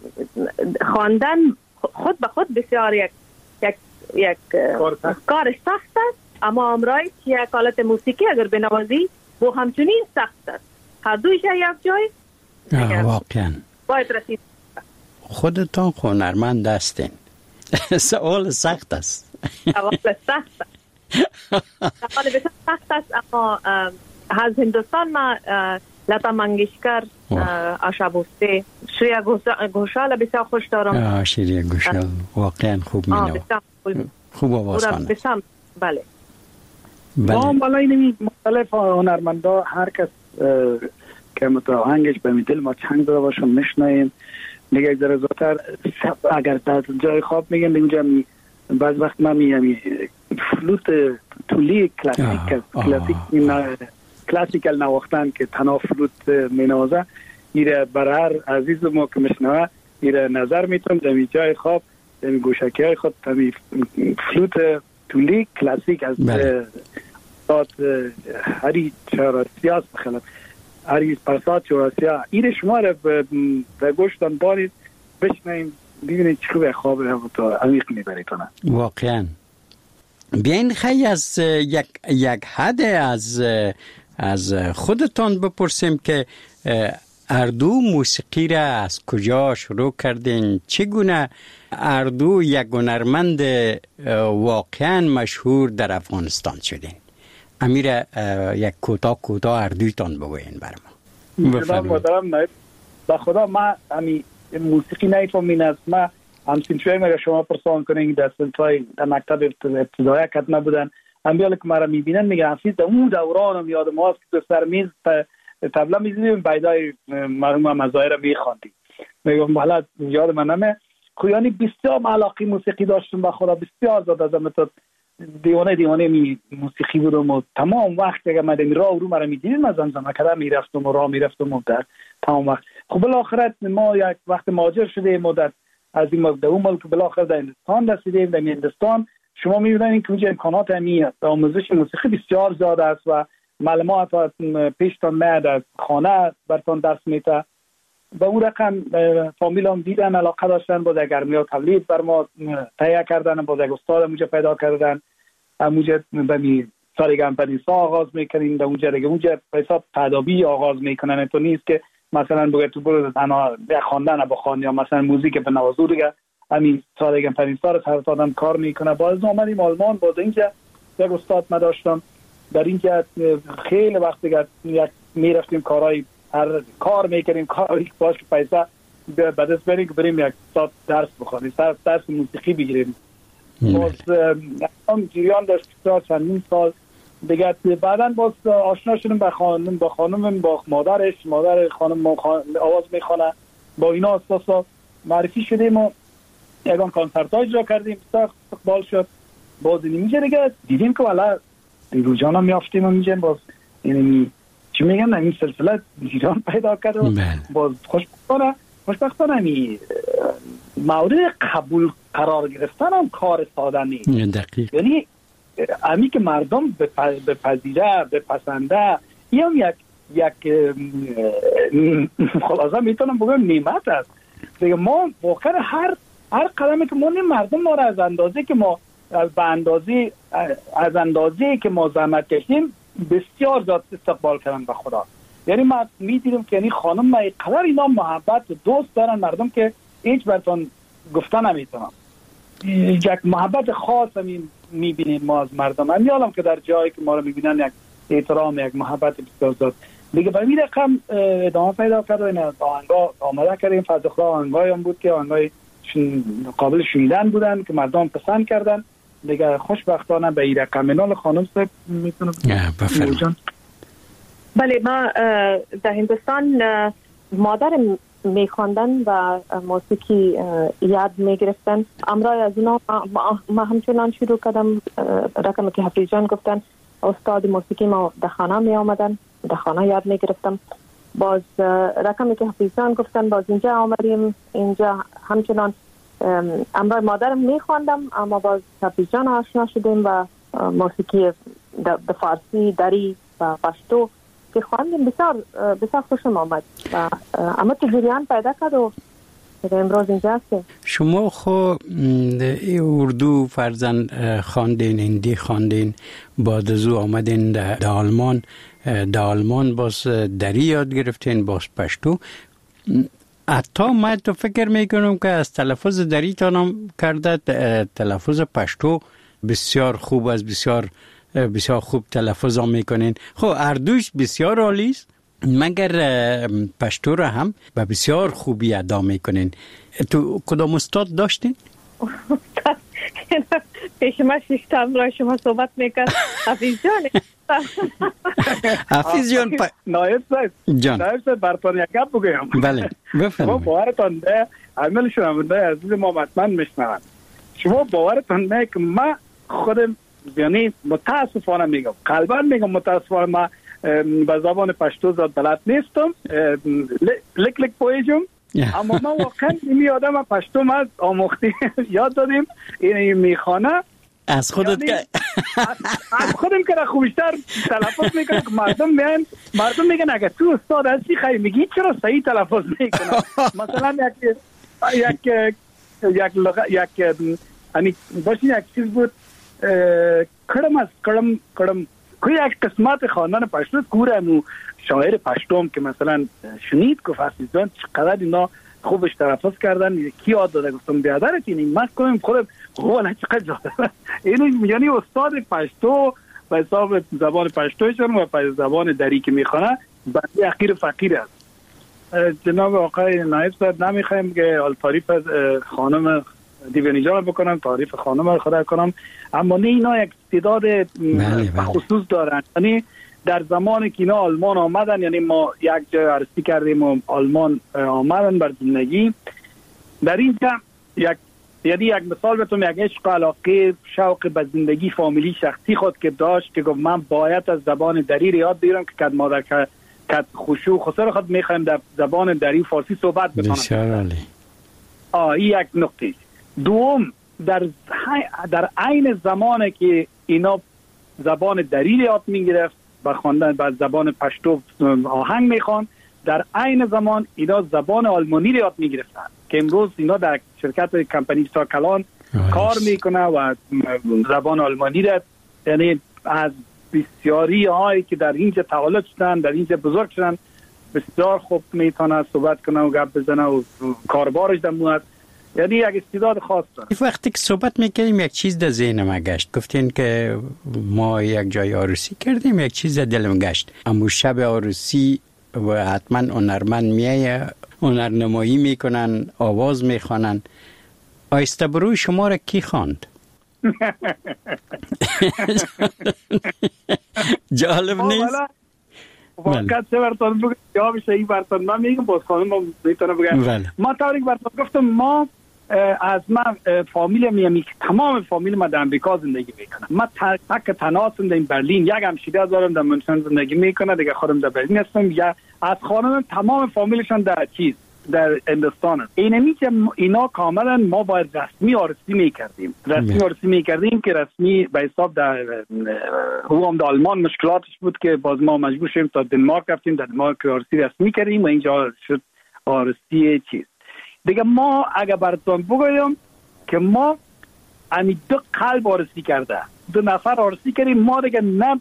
خواندن خود به خود بسیار یک یک یک کار سخت است، اما امرایش یک آلت موسیقی اگر بنوازی و همچنین سخت است. هر دویش یک جای واقعا باید رسید. خودتان هنرمند هستین. سوال سخت است. سوال سخت است. سوال بسیار سخت است، اما از هندوستان ما لتا منگیشکر، آشا بوسته، شریا گوشال بسیار خوش دارم. شریا گوشال واقعا خوب مینو. خوب آواز خوانه. بله. ما بالای نمی مختلف هنرمندا هر کس که متاهنگش به دل ما چنگ داره باشه میشنیم. میگه یک ذره زودتر اگر در جای خواب میگن اینجا می بعض وقت ما میگم فلوت تولی کلاسیک کلاسیک کلاسیکال نواختن که تنها فلوت مینوازه، ایره برار عزیز ما که میشنوه ایره نظر میتونم در جای خواب در گوشکی های خود تمی فلوت تولی کلاسیک از داد هری چهارسیاس بخلم هری پرسات چهارسیا ایره شما را به گوشتان بارید بشنیم ببینید چه خوبه خواب رو تا عمیق میبریتونه. واقعا بیاین خیلی از یک یک حد از از خودتان بپرسیم که اردو موسیقی را از کجا شروع کردین؟ چگونه اردو یک هنرمند واقعا مشهور در افغانستان شدین؟ امیر یک کوتاه کوتاه اردویتان بگوین بر ما. جناب محترم نایب با خدا ما امی موسیقی نیفهمین از ما همچین شوی مگه شما پرسان کنین در سنتای در مکتب ابتدایی کت نبودن امیالی که مرا میبینن میگه حفیظ در اون دورانم یادم هست که سر میز تبلا میزیدیم بیدای مرحوم مزایر میخواندیم. میگم حالا یاد من نمه خویانی بسیار علاقه موسیقی داشتم با خدا بسیار زاد از امتاد دیوانه دیوانه می موسیقی بودم و تمام وقت که من در راه رو مرا میدیدیم از زمزمه کده میرفتم و راه میرفتم و در تمام وقت. خب بالاخره ما یک وقت مهاجر شدیم مدت از این ملک در اون ملک بالاخره در هندوستان رسیدیم. در هندوستان شما می‌بینید که اونجا امکانات همی آموزش موسیقی بسیار زیاد است و معلومات پیشتان میاد از خانه برتان درس میده. با اون رقم فامیلام دیدن علاقه داشتن با در گرمی ها تولید بر ما تهیه کردن، با در استاد اونجا پیدا کردن. اونجا به سالگرم پدیسا آغاز میکنیم، در اونجا دیگه اونجا حساب تدابی آغاز میکنن. تو نیست که مثلا بگه تو برو تنها خواندن با خوان یا مثلا موزیک به نوازو دیگه همین سالگرم پدیسا رو هر آدم کار میکنه. باز اومدیم آلمان، باز اینجا یک استاد ما داشتم در اینجا خیلی وقت دیگه یک میرفتیم کارهای هر کار میکنیم کاری باش پیسه بعد از بریم بریم یک ساعت درس بخونیم، درس درس موسیقی بگیریم. باز هم جریان داشت چندین سال دیگه. بعدا باز آشنا شدیم با خانم با خانم با مادرش، مادر خانم آواز میخونه، با اینا اساسا معرفی شدیم و یکان کنسرت ها اجرا کردیم، استقبال شد. باز اینجا دیگه دیدیم که والا دیرو جانا میافتیم و میجیم باز اینمی چی میگم این سلسله جیران پیدا کرد و باز خوشبختانه خوشبختانه می مورد قبول قرار گرفتن هم کار ساده نیست. دقیق. یعنی امی که مردم بپذیره بپسنده این هم یک یک خلاصه میتونم بگم نعمت است دیگه. ما واقعا هر هر قدمی که ما مردم ما را از اندازه که ما به اندازه از اندازه که ما زحمت کشیم بسیار زیاد استقبال کردن به خدا. یعنی ما می‌دیدم که یعنی خانم ما اینقدر اینا محبت و دوست دارن مردم که هیچ براتون گفتن نمیتونم. یک محبت خاص می‌بینیم ما از مردم. من می‌دونم که در جایی که ما رو می‌بینن یک احترام، یک محبت بسیار زیاد. دیگه به این رقم ادامه پیدا کرد و این آهنگا آماده کردیم. فضل‌خدا آهنگایی هم بود که آهنگای قابل شنیدن بودن که مردم پسند کردن. دیگه خوشبختانه به این رقم منال خانم صاحب میتونم بفرمایید. بله، ما در هندوستان مادرم میخواندن و موسیقی یاد میگرفتن. امرای از اینا ما همچنان شروع کردم. رقمی که حفیظ جان گفتن استاد موسیقی ما در خانه می آمدن، در خانه یاد میگرفتم. باز رقمی که حفیظ جان گفتن باز اینجا آمدیم، اینجا همچنان امرای مادرم میخواندم، اما باز حفیظ جان آشنا شدیم و موسیقی به فارسی، دری و پشتو که خواندیم. بسیار بسیار خوشم آمد و اما تو جریان پیدا کرد و امروز اینجا هستیم. شما خو اردو فرزن خواندین، هندی خواندین، بعد از او آمدین در آلمان. در آلمان باز دری یاد گرفتین، باز پشتو. حتی من تو فکر میکنم که از تلفظ دری تانم کرده تلفظ پشتو بسیار خوب است، بسیار بسیار خوب تلفظ هم میکنین. خب اردوش بسیار عالی است، مگر پشتو را هم به بسیار خوبی ادا میکنین. تو کدام استاد داشتین؟ پیش ما شیشتم را شما صحبت میکرد حفیظ جان. حفیظ جان نایب صاحب جان نایب صاحب براتون یک گپ بگم. بله بفرمایید. شما باورتان نه، عمل شنونده عزیز ما حتما میشنون. شما باورتان نه که ما خودم یعنی متاسفانه میگم، قلبا میگم متاسفانه ما به زبان پشتو زیاد بلد نیستم، لک لک پویجم، اما ما واقعا این آدم پشتو ما آموختی یاد دادیم. این میخوانه از خودت یعنی که از خودم که خوبشتر تلفظ میکنه که مردم میگن مردم میگن اگه تو استاد هستی خیلی میگی چرا صحیح تلفظ میکنه. مثلا یک یک یک لغت یک یعنی باشین یک چیز بود کڑم از کڑم کڑم کوئی یک قسمت خاندان پشتو کورمو شاعر پشتوم که مثلا شنید که فاسیزان چقدر اینا خوبش تلفظ کردن. کی یاد داده گفتم بیادرت اینی من کنم خودم خوبه چقدر جاده اینی یعنی استاد پشتو و حساب زبان پشتوشون و زبان دری که میخوانه بندی اخیر فقیر است. جناب آقای نایب صاحب نمیخوایم که تعریف از خانم دیوانی جان بکنم، تعریف خانم رو خدا کنم، اما نه اینا یک استعداد خصوص دارن. یعنی در زمانی که اینا آلمان آمدن، یعنی ما یک جای عرضی کردیم و آلمان آمدن بر زندگی در اینجا یک یعنی یک مثال بتونم، یک عشق علاقه شوق به زندگی فامیلی شخصی خود که داشت که گفت من باید از زبان دری یاد بگیرم که کد مادر که کد خوشو خسر خود میخوایم در زبان دری فارسی صحبت بکنم. بسیار عالی. آه این یک نقطه. دوم در در عین زمانی که اینا زبان دری یاد میگرفت با خواندن با زبان پشتو آهنگ میخوان، در عین زمان اینا زبان آلمانی رو یاد میگرفتن که امروز اینا در شرکت کمپانی ساکلان کار میکنه و زبان آلمانی رو یعنی از بسیاری هایی که در اینجا تولد شدن، در اینجا بزرگ شدن، بسیار خوب میتونه صحبت کنه و گپ بزنه و کاربارش دمواد. یعنی یک استعداد خاص داره. وقتی که صحبت میکردیم یک چیز در ذهنم گشت، گفتین که ما یک جای عروسی کردیم، یک چیز در دلم گشت. اما شب عروسی و حتما هنرمند میایه، هنرنمایی میکنن، آواز میخوانن. آیسته بروی شما را کی خواند؟ جالب نیست؟ واقعا چه براتون بگم جوابش این براتون من میگم، باز خانم میتونه بگم. ما طوری که براتون گفتم ما از من فامیل میامی تمام فامیل ما در امریکا زندگی میکنه. ما تک تنها هستم در برلین، یک همشیره دارم در منشن زندگی میکنه، دیگه خودم در برلین هستم. یا از خانم تمام فامیلشون در چیز در هندوستان است. اینمی که اینا کاملا ما باید رسمی عروسی میکردیم، رسمی عروسی میکردیم که رسمی به حساب در هو هم در آلمان مشکلاتش بود که باز ما مجبور شدیم تا دنمارک رفتیم، در دنمارک عروسی رسمی کردیم و اینجا شد عروسی چیز دیگه. ما اگه براتون بگویم که ما امی دو قلب آرسی کرده، دو نفر آرسی کردیم. ما دیگه نه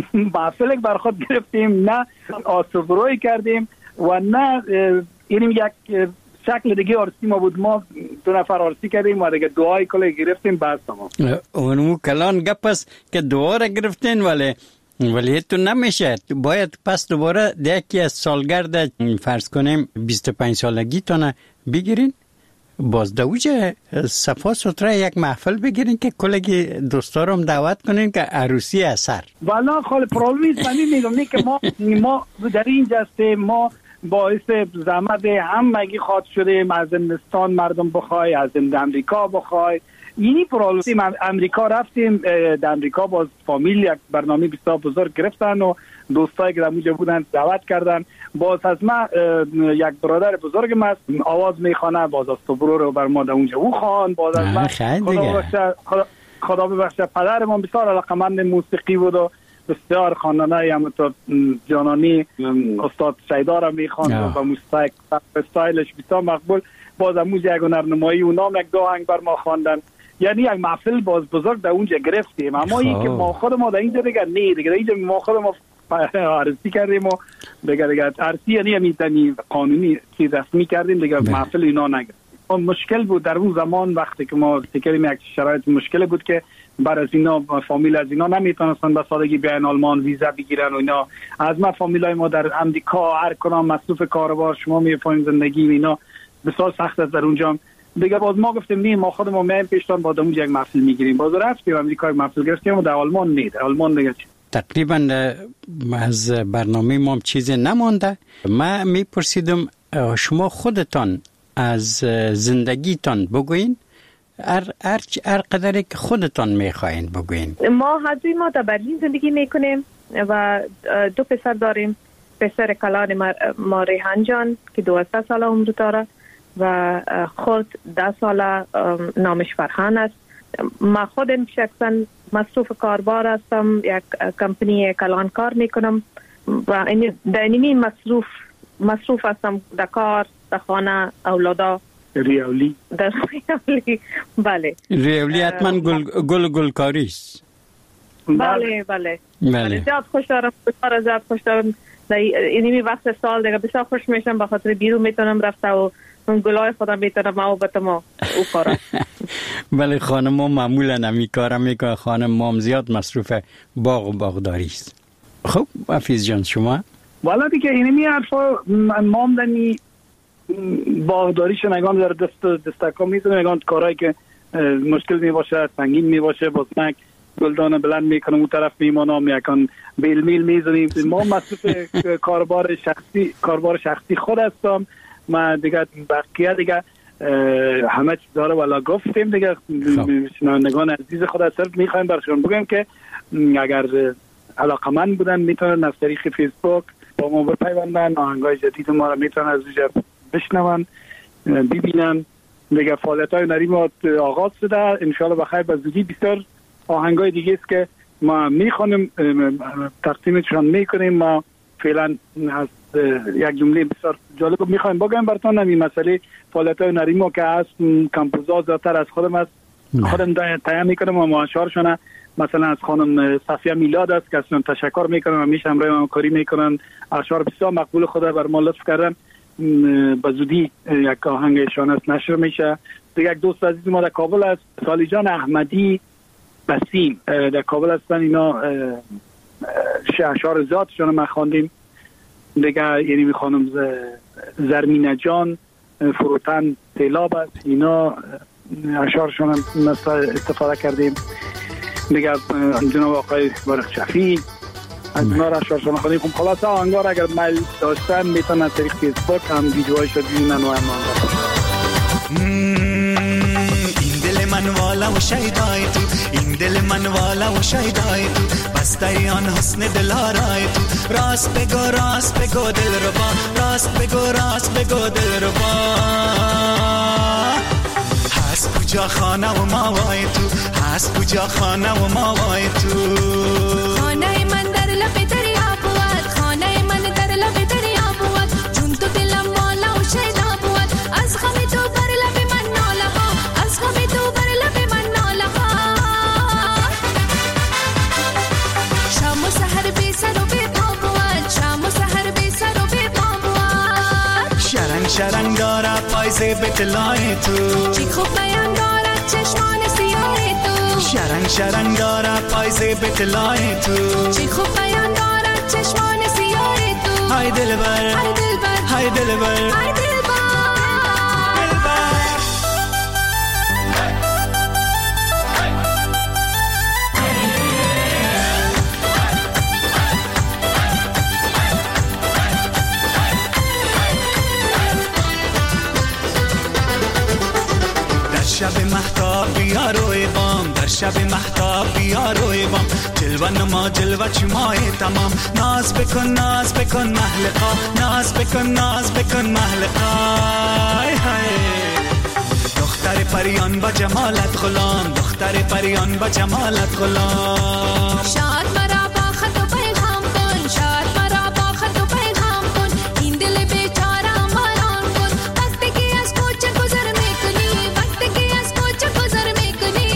محفل برخود گرفتیم، نه آسوبروی کردیم و نه اینیم یک شکل دیگه آرسی ما بود. ما دو نفر آرسی کردیم و دیگه دعای کلی گرفتیم. بس تمام. اونمو کلان گپ است که دعا را گرفتین، ولی ولی تو نمیشه. باید پس دوباره یکی از سالگرد فرض کنیم بیست و پنج سالگی تونه بگیرین، باز دوجه صفا سوتره یک محفل بگیرین که کلگی دوستارم دعوت کنین که عروسی اثر. والا خال پرویز منی میگم نه که ما ما در این جسته ما باعث زحمت همگی خواد شده. از هندوستان مردم بخوای، از امریکا بخوای، اینی پرالوسیم امریکا رفتیم. در امریکا باز فامیل یک برنامه بسیار بزرگ گرفتن و دوستایی که در اونجا بودن دعوت کردن. باز از ما یک برادر بزرگم است آواز میخوانه، باز از برو رو بر ما در اونجا او خوان. باز از ما خدا ببخشه خدا ببخشه پدر ما بسیار علاقمند موسیقی بود و بسیار خواننده هم تو جانانی استاد شیدا را میخواند و موسیقی استایلش بسیار مقبول. باز اونجا یک هنرنمایی و نام یک دو آهنگ بر ما خواندن. یعنی یک محفل باز بزرگ در اونجا گرفتیم. اما این که ما خود ما در اینجا دیگه نه دیگه اینجا ما خود ما عرضی کردیم و دیگه دیگه عرضی یعنی همیتنی قانونی چیز رسمی کردیم دیگه محفل اینا نگرفتیم. مشکل بود در اون زمان وقتی که ما فکریم یک شرایط مشکل بود که بر از اینا فامیل از اینا نمیتونستن به سادگی بیان آلمان ویزا بگیرن و اینا. از ما فامیلای ما در امریکا هر کدام مصروف کاروبار، شما میفهمید زندگی اینا بسیار سخت است در اونجا. دیگه باز ما گفتیم نه ما خودمون میایم پیشتان با اونجا یک محفل میگیریم. باز رفتیم امریکا یک محفل گرفتیم و در آلمان نه. در آلمان دیگه تقریبا از برنامه ما چیزی نمانده. ما میپرسیدم شما خودتان از زندگیتان بگوین، هر هر هر قدری که خودتان میخواین بگوین. ما حضوی ما در برلین زندگی میکنیم و دو پسر داریم. پسر کلان ما ریحان جان که دوازده ساله عمر داره و خود ده ساله نامش فرحان است. ما خودم شخصا مصروف کاربار هستم، یک کمپنی کلان کار میکنم و در این مصروف مصروف هستم در کار، در خانه، اولادا. ریاولی در ریاولی بله. ریاولی حتما گل گل گلکاری است. بله بله بله. زیاد خوش دارم، بسیار زیاد خوش دارم. در اینمی وقت سال دیگه بسیار خوش میشم به خاطر بیرون میتونم رفته و اون گلای خودم میتونم او بتم او کارا. بله خانم ما معمولا همی کارم میکنه. خانم مام زیاد مصروف باغ و باغداری است. خب حفیظ جان شما؟ والا دیگه اینمی حرفا مام دنی باغداریش نگام در دست دستکا میتونه نگام کارهایی که مشکل می باشه سنگین می باشه باز مک گلدان بلند میکنم اون طرف میمانم یکان بیل میل میزنیم. ما مصروف کاربار شخصی کاربار شخصی خود هستم. ما دیگه بقیه دیگه همه چیز داره والا گفتیم دیگه. شنوندگان عزیز خود از طرف میخوایم برشون بگم که اگر علاقمند بودن میتونن از طریق فیسبوک با ما بپیوندن، آهنگای جدید ما رو میتونن از اونجا بشنون ببینن. دیگه فعالیت های هنری ما آغاز شده انشالله بخیر به زودی. بسیار آهنگای دیگه است که ما میخوانیم تقدیمشان میکنیم. ما فعلا از یک جمله بسیار جالب میخوایم بگم براتون. این مسئله فعالیت های هنری ما که هست کمپوزا زیادتر از خودم است، خودم تهیه میکنم و معاشرشانه مثلا از خانم صفیه میلاد است که اصلا تشکر میکنم و میشه همراه ما کاری میکنن. اشعار بسیار مقبول خدا بر ما لطف کردن. به زودی یک آهنگشان است نشر میشه. دیگه یک دوست عزیز ما در کابل است، سالی جان احمدی بسیم در کابل هستن. اینا اشعار ذاتشون ما خواندیم دیگه. یعنی می خانم زرمینه جان فروتن سیلاب است، اینا اشعارشون هم استفاده کردیم دیگه. جناب آقای بارق شفی از اینا را اشعارشون خواندیم. خب خلاص آهنگار اگر میل داشتن میتونن از طریق فیسبوک هم ویدیوهایش رو ببینن و هم این دل من والا و شیدای تو، این دل من والا و شیدای تو، بسته آن حسن دلارای تو. راست بگو راست بگو دل ربا، راست بگو راست بگو دل ربا. هست کجا خانه و ماوای تو، هست کجا خانه و ماوای تو. خانه من در لب دریا بود، خانه من در لب دریا بود. چون تو دلم والا و شیدا بود، از غم تو بر لب من ناله ها، از غم تو بر لب من ناله ها. پایز به طلای تو. چی خوب بیان دارد چشمان سیاه تو. شرنگ شرنگ دارد پایز به طلای تو. چی خوب بیان دارد چشمان سیاه تو. های دلبر های دلبر های دلبر های دلبر. شب مهتاب بیا روی بام، در شب مهتاب بیا روی بام، جلوه نما جلوه چمای تمام. ناز بکن ناز بکن محلقا، ناز بکن ناز بکن محلقا. دختر پریان با جمالت غلام، دختر پریان با جمالت غلام. شاد مرا با خط و پیغام کن، شاد مرا با خط و پیغام کن، این دل بیچاره ماران کن. وقتی که از کوچه گذر میکنی، وقتی که از کوچه گذر میکنی،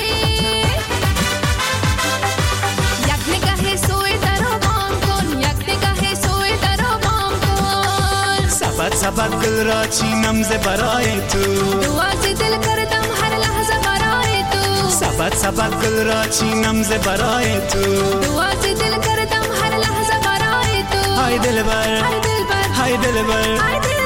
یک نگاه سوی در و بام کن، یک نگاه سوی در و بام کن. سبت سبت گل را چینم ز برای تو، دعا ز دل کردم هر لحظه برای تو. سبت سبت گل را چینم ز برای تو، دعا ز دل کردم هر لحظه برای تو. های دلبر های دلبر های دلبر های دلبر.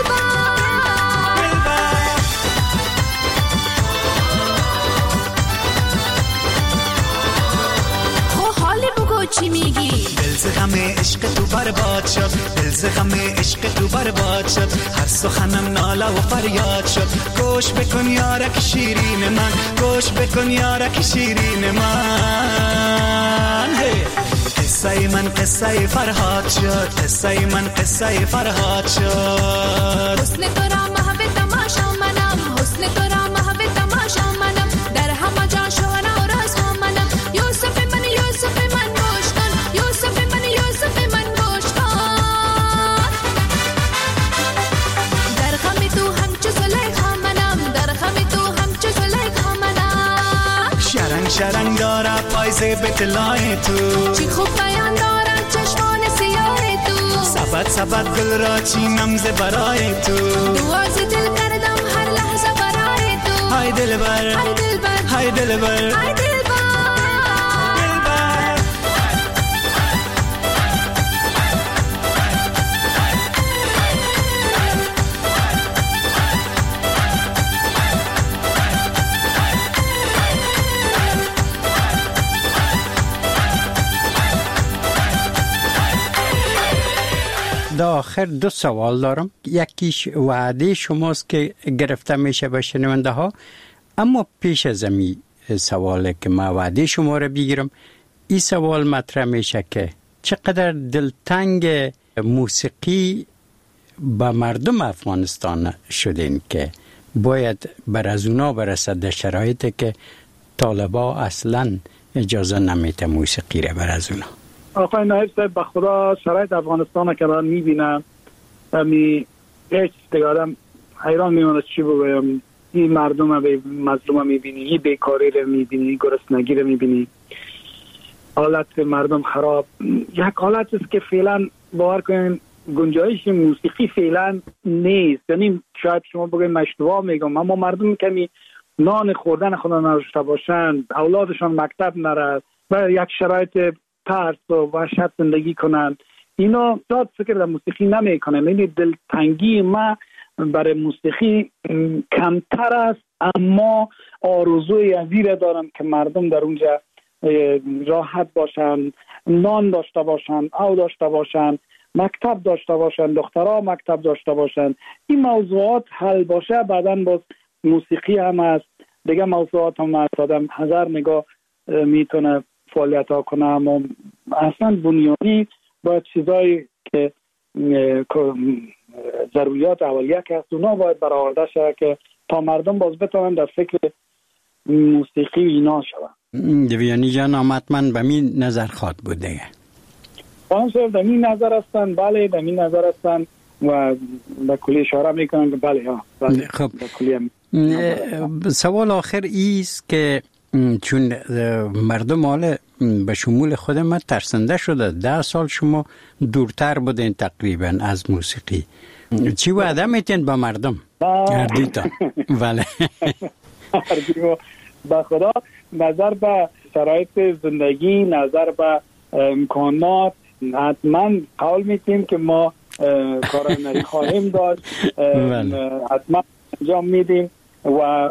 خو حالی بگو چی میگی؟ دل ز غم عشق تو برباد شد، دل ز غم عشق تو برباد شد، هر سخنم ناله و فریاد شد. گوش بکن یارک شیرین من، گوش بکن یارک شیرین من. قصه من قصه فرهاد شد، قصه من قصه فرهاد شد. حسن تو را محو تماشا منم، حسن تو را محو تماشا منم، در همه جا شهرا و راز منم. یوسف من یوسف من گوش کن، یوسف من یوسف من گوش کن. در غم تو همچو زلیخا منم، در غم تو همچو زلیخا منم. شرنگ شرنگ داره پایز به طلای تو، چی خوب بیان دارد چشمان سیاه تو. سبت سبت گل را چینم ز برای تو، دعا ز دل کردم هر لحظه برای تو. های دلبر های دلبر های دلبر های دلبر. در آخر دو سوال دارم. یکیش وعده شماست که گرفته میشه به شنونده ها، اما پیش از این سواله که ما وعده شما رو بگیرم، این سوال مطرح میشه که چقدر دلتنگ موسیقی به مردم افغانستان شدین که باید بر از اونا برسد در شرایطی که طالبا اصلا اجازه نمیده موسیقی رو بر از اونا. آقای نایب صاحب به خدا شرایط افغانستان که من میبینم می هیچ دیگرم حیران میمونه چی بگویم. این مردم رو مظلوم میبینی، این بیکاری رو میبینی، این گرسنگی رو میبینی، حالت مردم خراب. یک حالت است که فعلا باور کنین گنجایش موسیقی فعلا نیست. یعنی شاید شما بگوید اشتباه میگم، اما مردم کمی نان خوردن خدا نداشته باشند، اولادشان مکتب نره و یک شرایط ترس و وحشت زندگی کنند، اینا داد فکر در موسیقی نمی کنم. یعنی دلتنگی ما برای موسیقی کمتر است، اما آرزوی عزیره دارم که مردم در اونجا راحت باشن، نان داشته باشن، او داشته باشن، مکتب داشته باشن، دخترها مکتب داشته باشن. این موضوعات حل باشه بعداً باز موسیقی هم است، دیگه موضوعات هم است، آدم هزار نگاه میتونه فعالیت ها کنه، اما اصلا بنیانی باید چیزایی که ضروریات اولیه که هست اونا باید برآورده شده که تا مردم باز بتونن در فکر موسیقی اینا شدن. دویانی جان آمدمن به می نظر خواد بود دیگه خانم صاحب در این نظر هستن، بله در این نظر هستن و به کلی اشاره میکنن که بله ها بله. خب کلی سوال آخر ایست که چون مردم حال به شمول خود ما ترسنده شده، ده سال شما دورتر بودین تقریبا از موسیقی چی وعده میتین با مردم؟ اردیتا بله با خدا نظر به شرایط زندگی، نظر به امکانات حتما قول میتیم که ما کارانری خواهیم داشت، حتما انجام میدیم و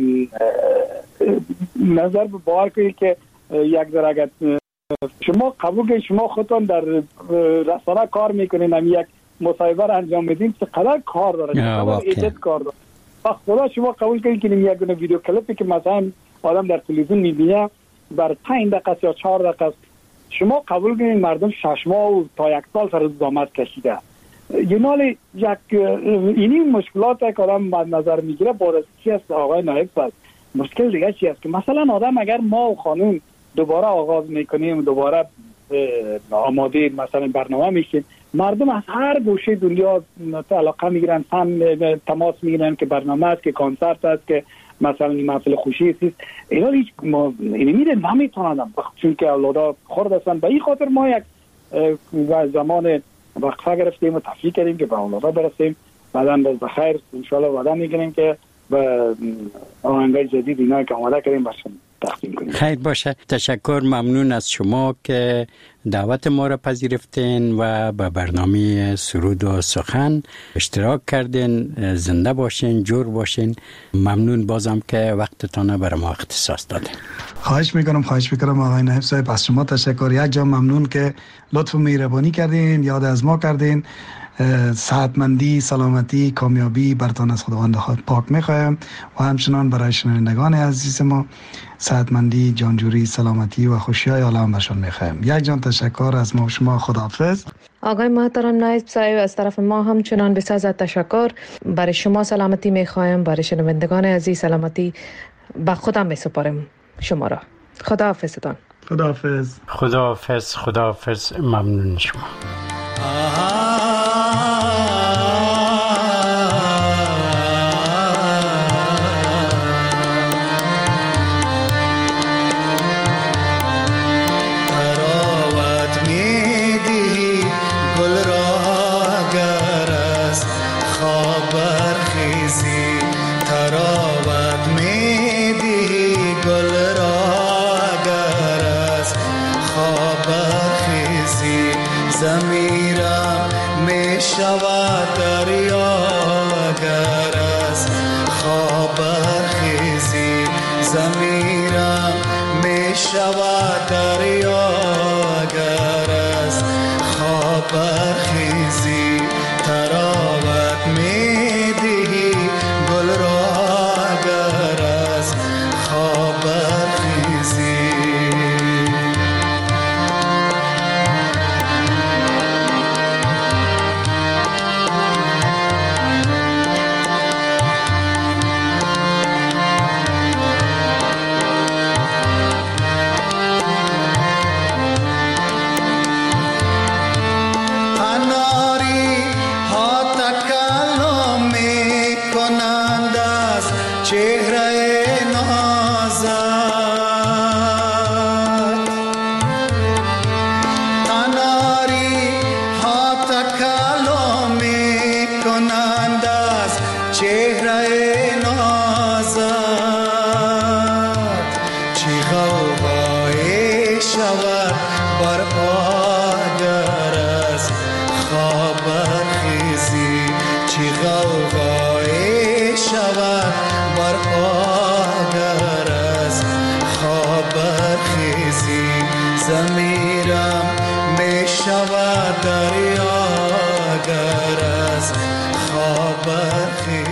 نظر به باور کنید که یک درجه شما قبول کنید شما خودتون در رسانه کار میکنین، هم یک مصاحبه را انجام میدین چقدر کار داره، چقدر ایجاد کار داره. خدا شما قبول کنید که یک دونه ویدیو کلیپی که مثلا آدم در تلویزیون میبینه بر پنج دقیقه یا چهار دقیقه، شما قبول کنید مردم شش ماه و تا یک سال سر زحمت کشیده. یعنی یک اینی مشکلات که آدم مد نظر میگیره باعث چی است آقای نایب صاحب؟ مشکل دیگه چی است که مثلا آدم اگر ما و خانم دوباره آغاز میکنیم دوباره آماده مثلا برنامه میشیم، مردم از هر گوشه دنیا علاقه میگیرن، هم تماس میگیرن که برنامه است که کنسرت است که مثلا محفل خوشی است. اینا هیچ اینی میره نمیتونن چون که اولادا خرد هستن. به این خاطر ما یک زمان وقفه گرفتیم و تفریح کردیم که به اولادا برسیم، بعدا باز بخیر ان شاء الله وعده میکنیم که به آهنگای جدید اینا که آماده کردیم برشون تقدیم کنیم. خیر باشه، تشکر، ممنون از شما که دعوت ما را پذیرفتین و به برنامه سرود و سخن اشتراک کردین. زنده باشین، جور باشین. ممنون بازم که وقتتان برای ما اختصاص دادین. خواهش میکنم خواهش میکنم آقای نایب صاحب، از شما تشکر. یک جا ممنون که لطف و مهربانی کردین، یاد از ما کردین. صحتمندی، سلامتی، کامیابی براتون از خداوند پاک میخوایم و همچنان برای شنوندگان عزیز ما صحتمندی، جانجوری، سلامتی و خوشی‌های عالم برشون میخوایم. یک جان تشکر از ما و شما. خداحافظ. آقای محترم نایب صاحب، از طرف ما همچنان بسیار از تشکر. برای شما سلامتی میخوایم، برای شنوندگان عزیز سلامتی به خودم میسپارم شما را. خداحافظتان. خداحافظ. خداحافظ. خداحافظ. ممنون شما. زمیرم می شود دریا گر از خواب برخیزی.